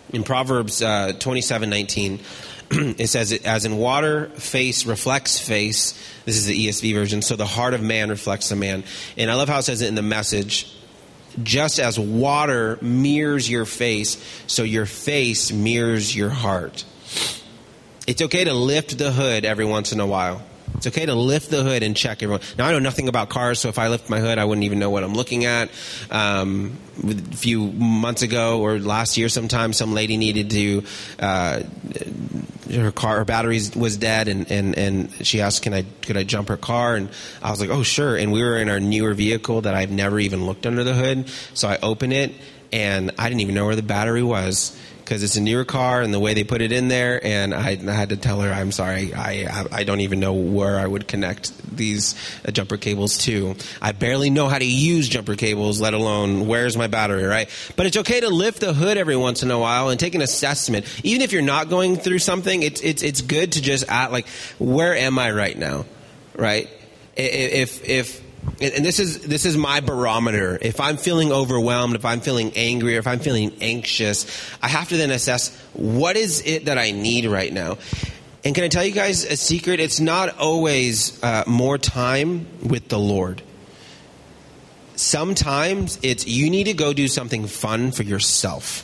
In Proverbs uh, twenty-seven nineteen, it says, as in water, face reflects face. This is the E S V version. So the heart of man reflects the man. And I love how it says it in the Message. Just as water mirrors your face, so your face mirrors your heart. It's okay to lift the hood every once in a while. It's okay to lift the hood and check everyone. Now, I know nothing about cars, so if I lift my hood, I wouldn't even know what I'm looking at. Um, a few months ago or last year sometime, some lady needed to, uh, her car, her battery was dead, and, and, and she asked, can I, could I jump her car? And I was like, oh, sure. And we were in our newer vehicle that I've never even looked under the hood. So I open it, and I didn't even know where the battery was, because it's a newer car and the way they put it in there. And I, I had to tell her, I'm sorry, I I don't even know where I would connect these uh, jumper cables to. I barely know how to use jumper cables, let alone where's my battery, right? But it's okay to lift the hood every once in a while and take an assessment. Even if you're not going through something, it's it's it's good to just act like, where am I right now, right? If if And this is this is my barometer. If I'm feeling overwhelmed, if I'm feeling angry, or if I'm feeling anxious, I have to then assess, what is it that I need right now? And can I tell you guys a secret? It's not always uh, more time with the Lord. Sometimes it's you need to go do something fun for yourself.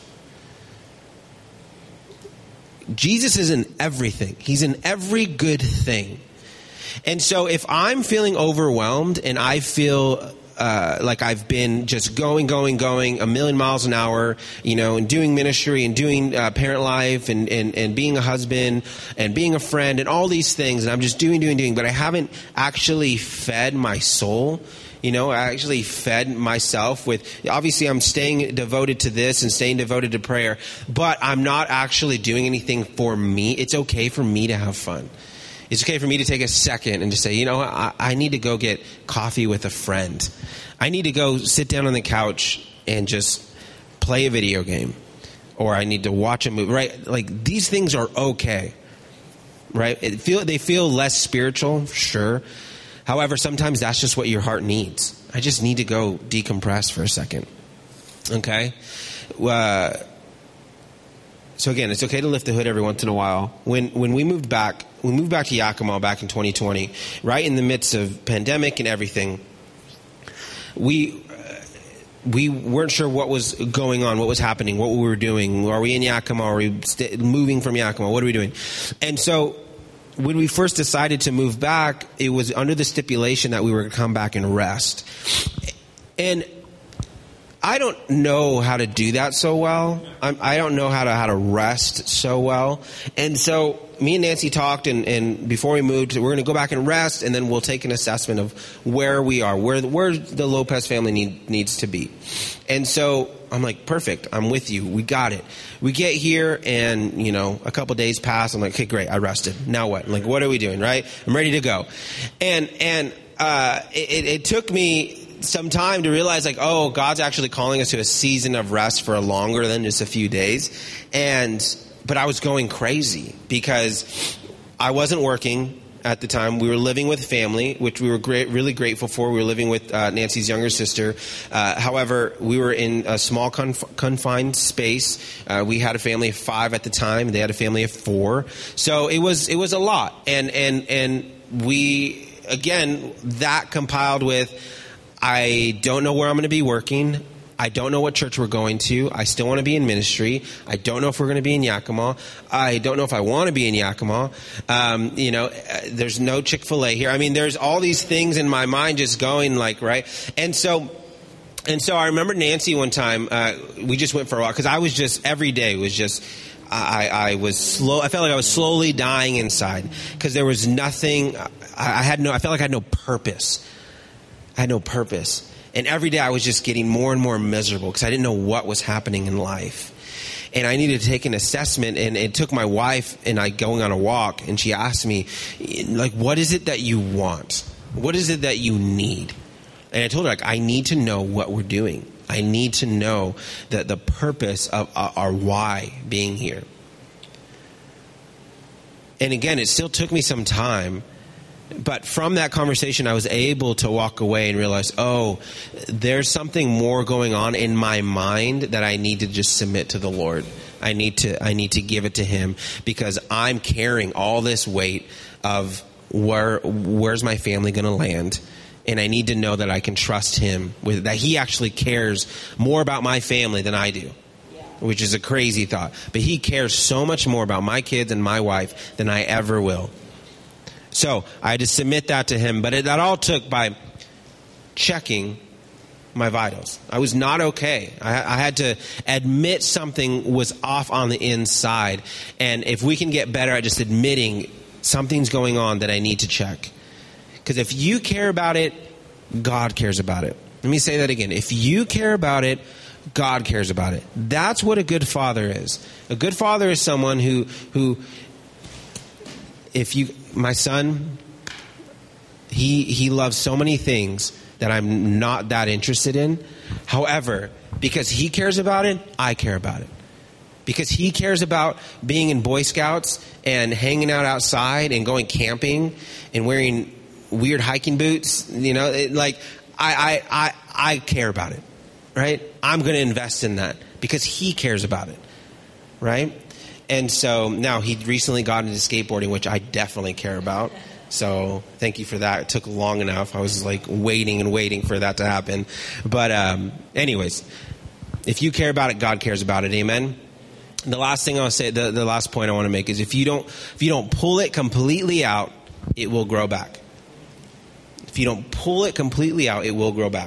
Jesus is in everything. He's in every good thing. And so if I'm feeling overwhelmed and I feel uh, like I've been just going, going, going a million miles an hour, you know, and doing ministry and doing uh, parent life and, and, and being a husband and being a friend and all these things, and I'm just doing, doing, doing, but I haven't actually fed my soul. You know, I actually fed myself with, obviously I'm staying devoted to this and staying devoted to prayer, but I'm not actually doing anything for me. It's okay for me to have fun. It's okay for me to take a second and just say, you know, I, I need to go get coffee with a friend. I need to go sit down on the couch and just play a video game. Or I need to watch a movie, right? Like, these things are okay, right? It feel, they feel less spiritual, sure. However, sometimes that's just what your heart needs. I just need to go decompress for a second, okay? Uh, so again, it's okay to lift the hood every once in a while. When when we moved back, we moved back to Yakima back in twenty twenty, right in the midst of pandemic and everything. We uh, we weren't sure what was going on, what was happening, what we were doing. Are we in Yakima? Are we st- moving from Yakima? What are we doing? And so when we first decided to move back, it was under the stipulation that we were going to come back and rest. And I don't know how to do that so well. I'm, I don't know how to how to rest so well. And so me and Nancy talked, and, and before we moved, we're going to go back and rest, and then we'll take an assessment of where we are, where, where the Lopez family need, needs to be. And so I'm like, perfect, I'm with you. We got it. We get here, and, you know, a couple days pass. I'm like, okay, great, I rested. Now what? Like, what are we doing, right? I'm ready to go. And, and uh, it, it took me some time to realize, like, oh, God's actually calling us to a season of rest for longer than just a few days. And but I was going crazy because I wasn't working at the time. We were living with family, which we were great, really grateful for. We were living with uh, Nancy's younger sister. Uh, however, we were in a small conf- confined space. Uh, we had a family of five at the time. They had a family of four. So it was it was a lot. And and and we again that compiled with, I don't know where I'm going to be working. I don't know what church we're going to. I still want to be in ministry. I don't know if we're going to be in Yakima. I don't know if I want to be in Yakima. Um, you know, there's no Chick-fil-A here. I mean, there's all these things in my mind just going like, right? And so, and so I remember Nancy one time, uh, we just went for a walk because I was just, every day was just, I, I was slow. I felt like I was slowly dying inside because there was nothing. I, I had no, I felt like I had no purpose. I had no purpose. And every day I was just getting more and more miserable because I didn't know what was happening in life. And I needed to take an assessment, and it took my wife and I going on a walk, and she asked me, like, what is it that you want? What is it that you need? And I told her, like, I need to know what we're doing. I need to know the, the purpose of uh, our why being here. And again, it still took me some time But from that conversation, I was able to walk away and realize, oh, there's something more going on in my mind that I need to just submit to the Lord. I need to, I need to give it to him, because I'm carrying all this weight of where, where's my family going to land? And I need to know that I can trust him with that. He actually cares more about my family than I do, which is a crazy thought. But he cares so much more about my kids and my wife than I ever will. So I had to submit that to him. But it, that all took by checking my vitals. I was not okay. I, I had to admit something was off on the inside. And if we can get better at just admitting something's going on that I need to check. Because if you care about it, God cares about it. Let me say that again. If you care about it, God cares about it. That's what a good father is. A good father is someone who, who, if you, my son, he, he loves so many things that I'm not that interested in. However, because he cares about it, I care about it. Because he cares about being in Boy Scouts and hanging out outside and going camping and wearing weird hiking boots, you know, it, like I, I, I, I care about it, right? I'm going to invest in that because he cares about it, right? And so now he recently got into skateboarding, which I definitely care about. So thank you for that. It took long enough. I was like waiting and waiting for that to happen. But um, anyways, if you care about it, God cares about it. Amen. The last thing I'll say, the, the last point I want to make is if you don't, if you don't pull it completely out, it will grow back. If you don't pull it completely out, it will grow back.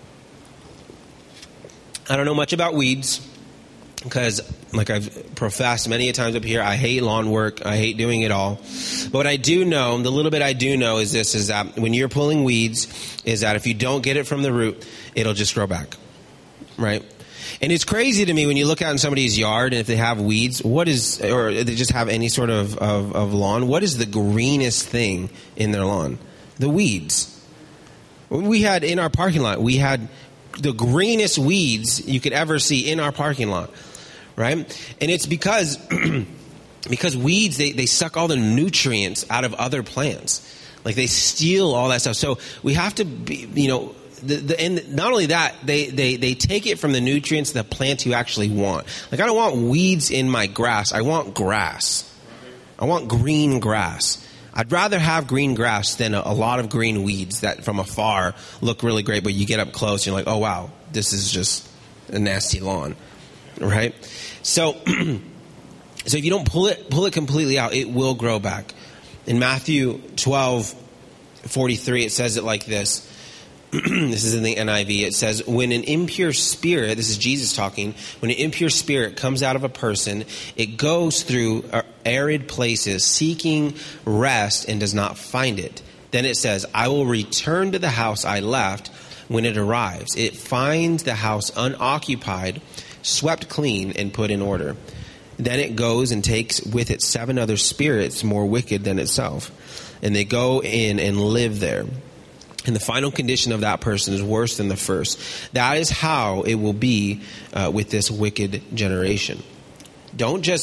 I don't know much about weeds because, like I've professed many times up here, I hate lawn work. I hate doing it all. But what I do know, the little bit I do know is this, is that when you're pulling weeds, is that if you don't get it from the root, it'll just grow back, right? And it's crazy to me when you look out in somebody's yard and if they have weeds, what is, or they just have any sort of, of, of lawn, what is the greenest thing in their lawn? The weeds. We had in our parking lot, we had the greenest weeds you could ever see in our parking lot, right? And it's because because weeds, they, they suck all the nutrients out of other plants. Like they steal all that stuff. So we have to be, you know, the, the, and not only that, they, they, they take it from the nutrients the plants you actually want. Like I don't want weeds in my grass. I want grass. I want green grass. I'd rather have green grass than a, a lot of green weeds that from afar look really great, but you get up close and you're like, oh wow, this is just a nasty lawn, right? So, so if you don't pull it, pull it completely out, it will grow back. In Matthew twelve forty-three, it says it like this. This is in the N I V. It says, when an impure spirit, this is Jesus talking, when an impure spirit comes out of a person, it goes through arid places seeking rest and does not find it. Then it says, I will return to the house I left. When it arrives, it finds the house unoccupied, swept clean, and put in order. Then it goes and takes with it seven other spirits more wicked than itself. And they go in and live there. And the final condition of that person is worse than the first. That is how it will be uh, with this wicked generation. Don't just...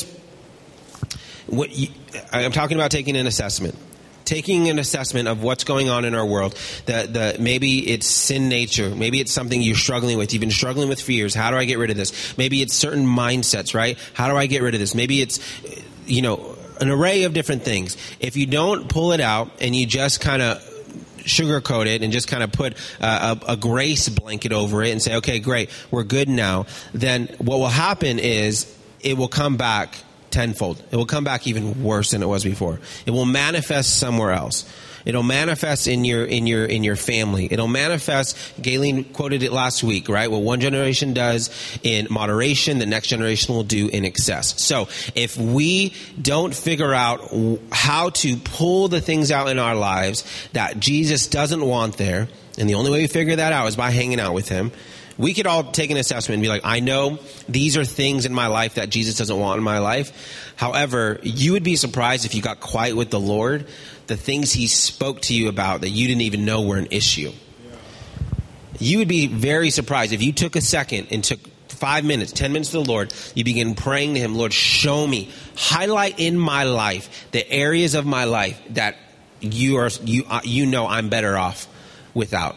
What you, I'm talking about taking an assessment. Taking an assessment of what's going on in our world. The, the, maybe it's sin nature. Maybe it's something you're struggling with. You've been struggling with for years. How do I get rid of this? Maybe it's certain mindsets, right? How do I get rid of this? Maybe it's, you know, an array of different things. If you don't pull it out and you just kind of sugarcoat it and just kind of put uh, a, a grace blanket over it and say, okay, great, we're good now, then what will happen is it will come back tenfold. It will come back even worse than it was before. It will manifest somewhere else. It'll manifest in your in your in your family. It'll manifest. Galen quoted it last week, right? What one generation does in moderation, the next generation will do in excess. So if we don't figure out how to pull the things out in our lives that Jesus doesn't want there, and the only way we figure that out is by hanging out with him. We could all take an assessment and be like, I know these are things in my life that Jesus doesn't want in my life. However, you would be surprised if you got quiet with the Lord, the things he spoke to you about that you didn't even know were an issue. You would be very surprised if you took a second and took five minutes, ten minutes to the Lord, you begin praying to him, Lord, show me, highlight in my life the areas of my life that you are you uh, you know I'm better off without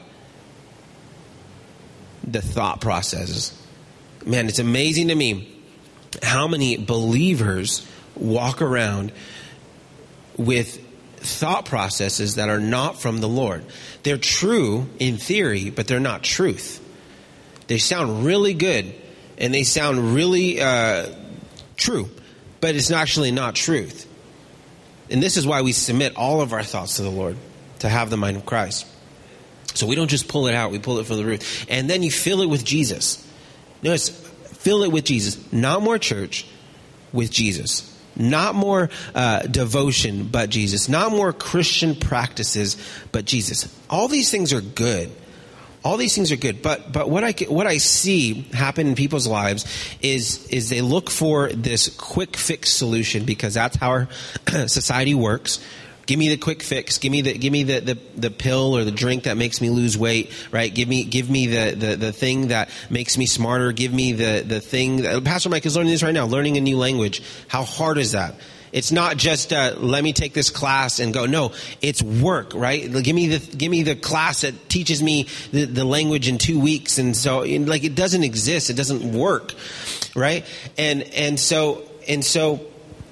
the thought processes. Man, it's amazing to me how many believers walk around with thought processes that are not from the Lord. They're true in theory, but they're not truth. They sound really good and they sound really uh, true, but it's actually not truth. And this is why we submit all of our thoughts to the Lord, to have the mind of Christ. So we don't just pull it out, we pull it from the root. And then you fill it with Jesus. Notice, fill it with Jesus. Not more church, with Jesus. Not more uh, devotion, but Jesus. Not more Christian practices, but Jesus. All these things are good. All these things are good. But but what I what I see happen in people's lives is is they look for this quick fix solution, because that's how our society works. Give me the quick fix. Give me the give me the, the, the pill or the drink that makes me lose weight, right? Give me give me the, the, the thing that makes me smarter. Give me the, the thing that, Pastor Mike is learning this right now, learning a new language. How hard is that? It's not just uh, let me take this class and go. No, it's work, right? Give me the give me the class that teaches me the, the language in two weeks, and so and like it doesn't exist. It doesn't work, right? And and so and so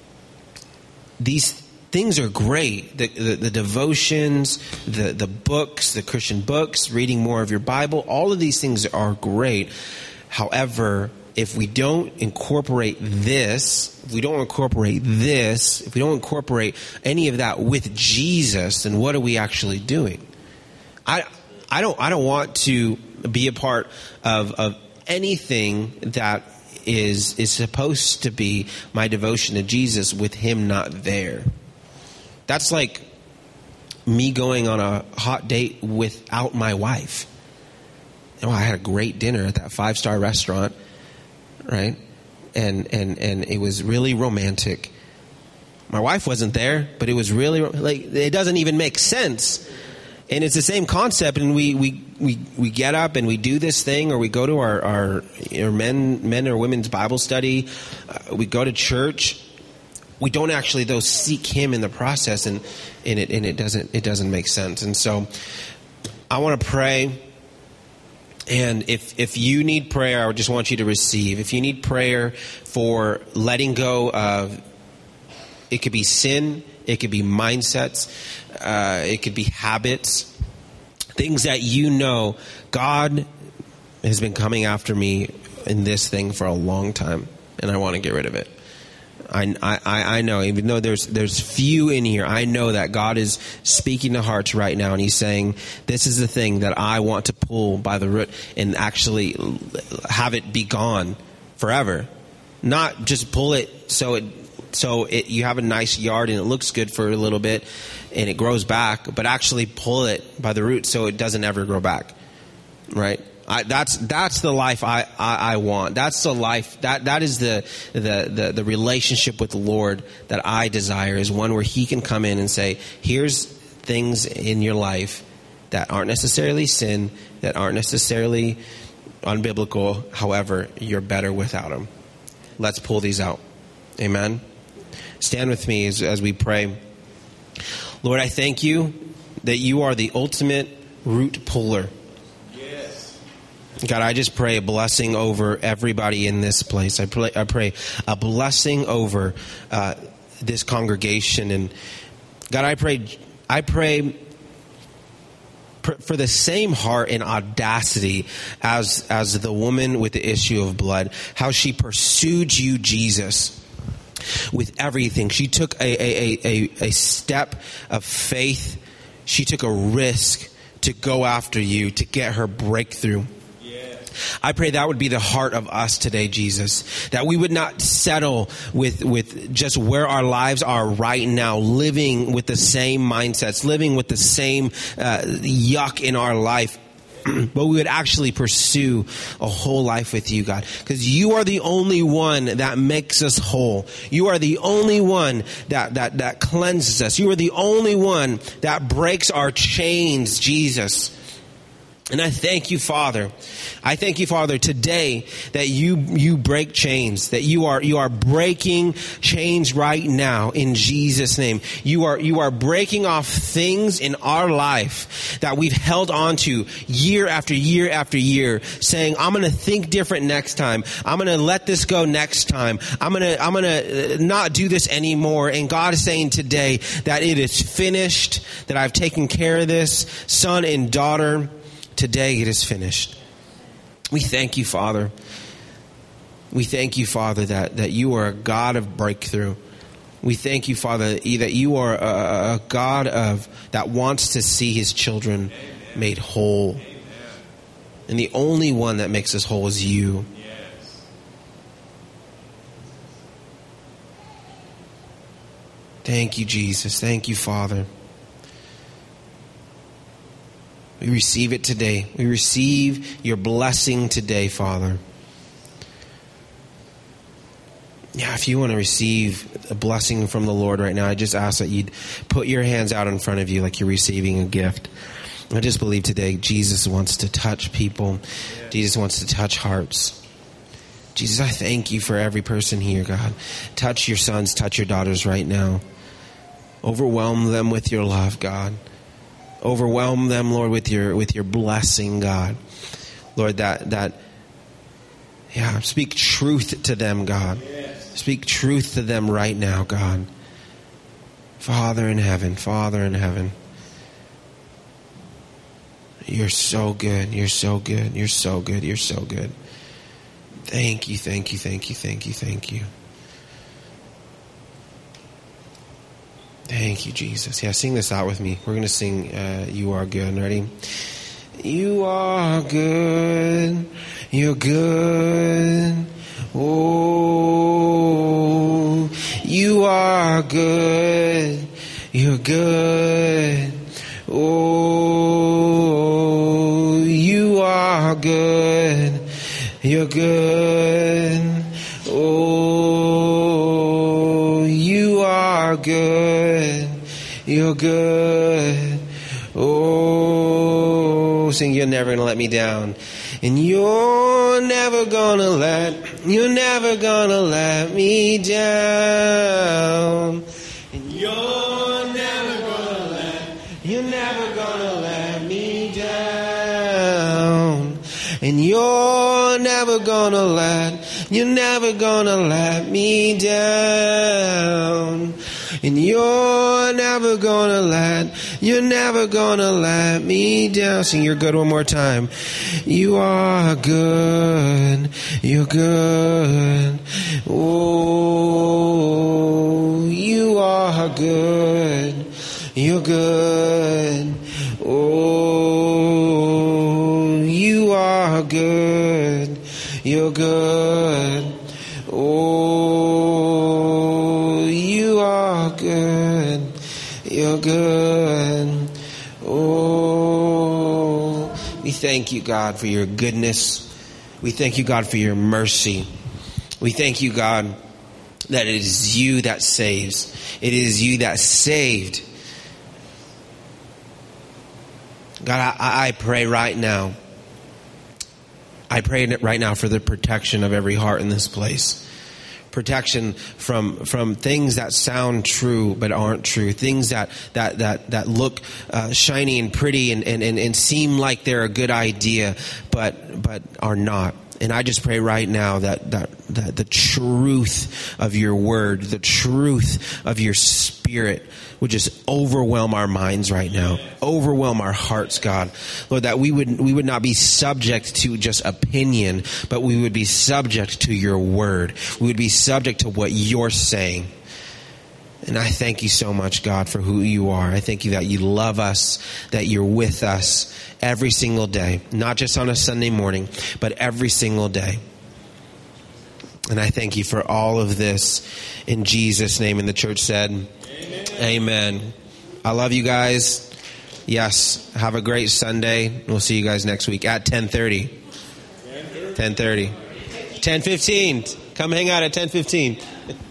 these things are great. The, the, the devotions, the, the books, the Christian books, reading more of your Bible, all of these things are great. However, if we don't incorporate this, if we don't incorporate this, if we don't incorporate any of that with Jesus, then what are we actually doing? I, I don't, I don't want to be a part of, of anything that is, is supposed to be my devotion to Jesus with him not there. That's like me going on a hot date without my wife. Oh, I had a great dinner at that five-star restaurant, right? And and and it was really romantic. My wife wasn't there, but it was really like it doesn't even make sense. And it's the same concept. And we we we, we get up and we do this thing, or we go to our our, our men men or women's Bible study. Uh, we go to church. We don't actually, though, seek him in the process, and, and it and it doesn't it doesn't make sense. And so I want to pray. And if if you need prayer, I just want you to receive. If you need prayer for letting go of, it could be sin, it could be mindsets, uh, it could be habits, things that you know God has been coming after me in this thing for a long time, and I want to get rid of it. I, I, I know, even though there's there's few in here, I know that God is speaking to hearts right now, and he's saying, this is the thing that I want to pull by the root and actually have it be gone forever. Not just pull it so it so it you have a nice yard and it looks good for a little bit and it grows back, but actually pull it by the root so it doesn't ever grow back, right? I, that's that's the life I, I, I want. That's the life that that is the, the the the relationship with the Lord that I desire, is one where he can come in and say, here's things in your life that aren't necessarily sin, that aren't necessarily unbiblical. However, you're better without them. Let's pull these out. Amen. Stand with me as, as we pray. Lord, I thank you that you are the ultimate root puller. God, I just pray a blessing over everybody in this place. I pray, I pray a blessing over uh, this congregation. And God, I pray, I pray for the same heart and audacity as as the woman with the issue of blood, how she pursued you, Jesus, with everything. She took a a, a, a step of faith. She took a risk to go after you, to get her breakthrough. I pray that would be the heart of us today, Jesus, that we would not settle with, with just where our lives are right now, living with the same mindsets, living with the same uh, yuck in our life, but we would actually pursue a whole life with you, God, because you are the only one that makes us whole. You are the only one that, that, that cleanses us. You are the only one that breaks our chains, Jesus. And I thank you, Father. I thank you, Father, today that you you break chains, that you are you are breaking chains right now in Jesus' name. You are you are breaking off things in our life that we've held on to year after year after year, saying, I'm going to think different next time. I'm going to let this go next time. I'm going to I'm going to not do this anymore. And God is saying today that it is finished, that I've taken care of this, son and daughter. Today it is finished. We thank you, Father. We thank you, Father, that, that you are a God of breakthrough. We thank you, Father, that you are a, a God of that wants to see his children Amen. Made whole. Amen. And the only one that makes us whole is you. Yes. Thank you, Jesus. Thank you, Father. We receive it today. We receive your blessing today, Father. Yeah, if you want to receive a blessing from the Lord right now, I just ask that you'd put your hands out in front of you like you're receiving a gift. I just believe today Jesus wants to touch people. Yeah. Jesus wants to touch hearts. Jesus, I thank you for every person here, God. Touch your sons, touch your daughters right now. Overwhelm them with your love, God. Overwhelm them, Lord, with your with your blessing, God. Lord, that that yeah, speak truth to them, God. Yes. Speak truth to them right now, God. Father in heaven, Father in heaven. You're so good. You're so good. You're so good. You're so good. Thank you, thank you, thank you, thank you, thank you. Thank you, Jesus. Yeah, sing this out with me. We're going to sing uh, You Are Good. Ready? You are good. You're good. Oh, you are good. You're good. Oh, you are good. You're good. Oh, you are good. You're good. Oh, sing, you're never gonna let me down. And you're never gonna let, you're never gonna let me down. And you're never gonna let, you're never gonna let me down. And you're never gonna let, you're never gonna let me down. And you're never gonna let, you're never gonna let me down. Sing you're good one more time. You are good, you're good. Oh, you are good, you're good. Oh, you are good, you're good. Oh, you are good, you're good. Oh, we thank you, God, for your goodness. We thank you, God, for your mercy. We thank you, God, that it is you that saves. It is you that saved. God, I, I pray right now. I pray right now for the protection of every heart in this place. Protection from from things that sound true but aren't true. Things that that that that look uh, shiny and pretty and, and, and, and seem like they're a good idea, but but are not. And I just pray right now that, that that the truth of your word, the truth of your spirit would just overwhelm our minds right now. Overwhelm our hearts, God. Lord, that we would we would not be subject to just opinion, but we would be subject to your word. We would be subject to what you're saying. And I thank you so much, God, for who you are. I thank you that you love us, that you're with us every single day, not just on a Sunday morning, but every single day. And I thank you for all of this in Jesus' name. And the church said, Amen. Amen. I love you guys. Yes. Have a great Sunday. We'll see you guys next week at ten thirty. ten thirty. ten fifteen. Come hang out at ten fifteen.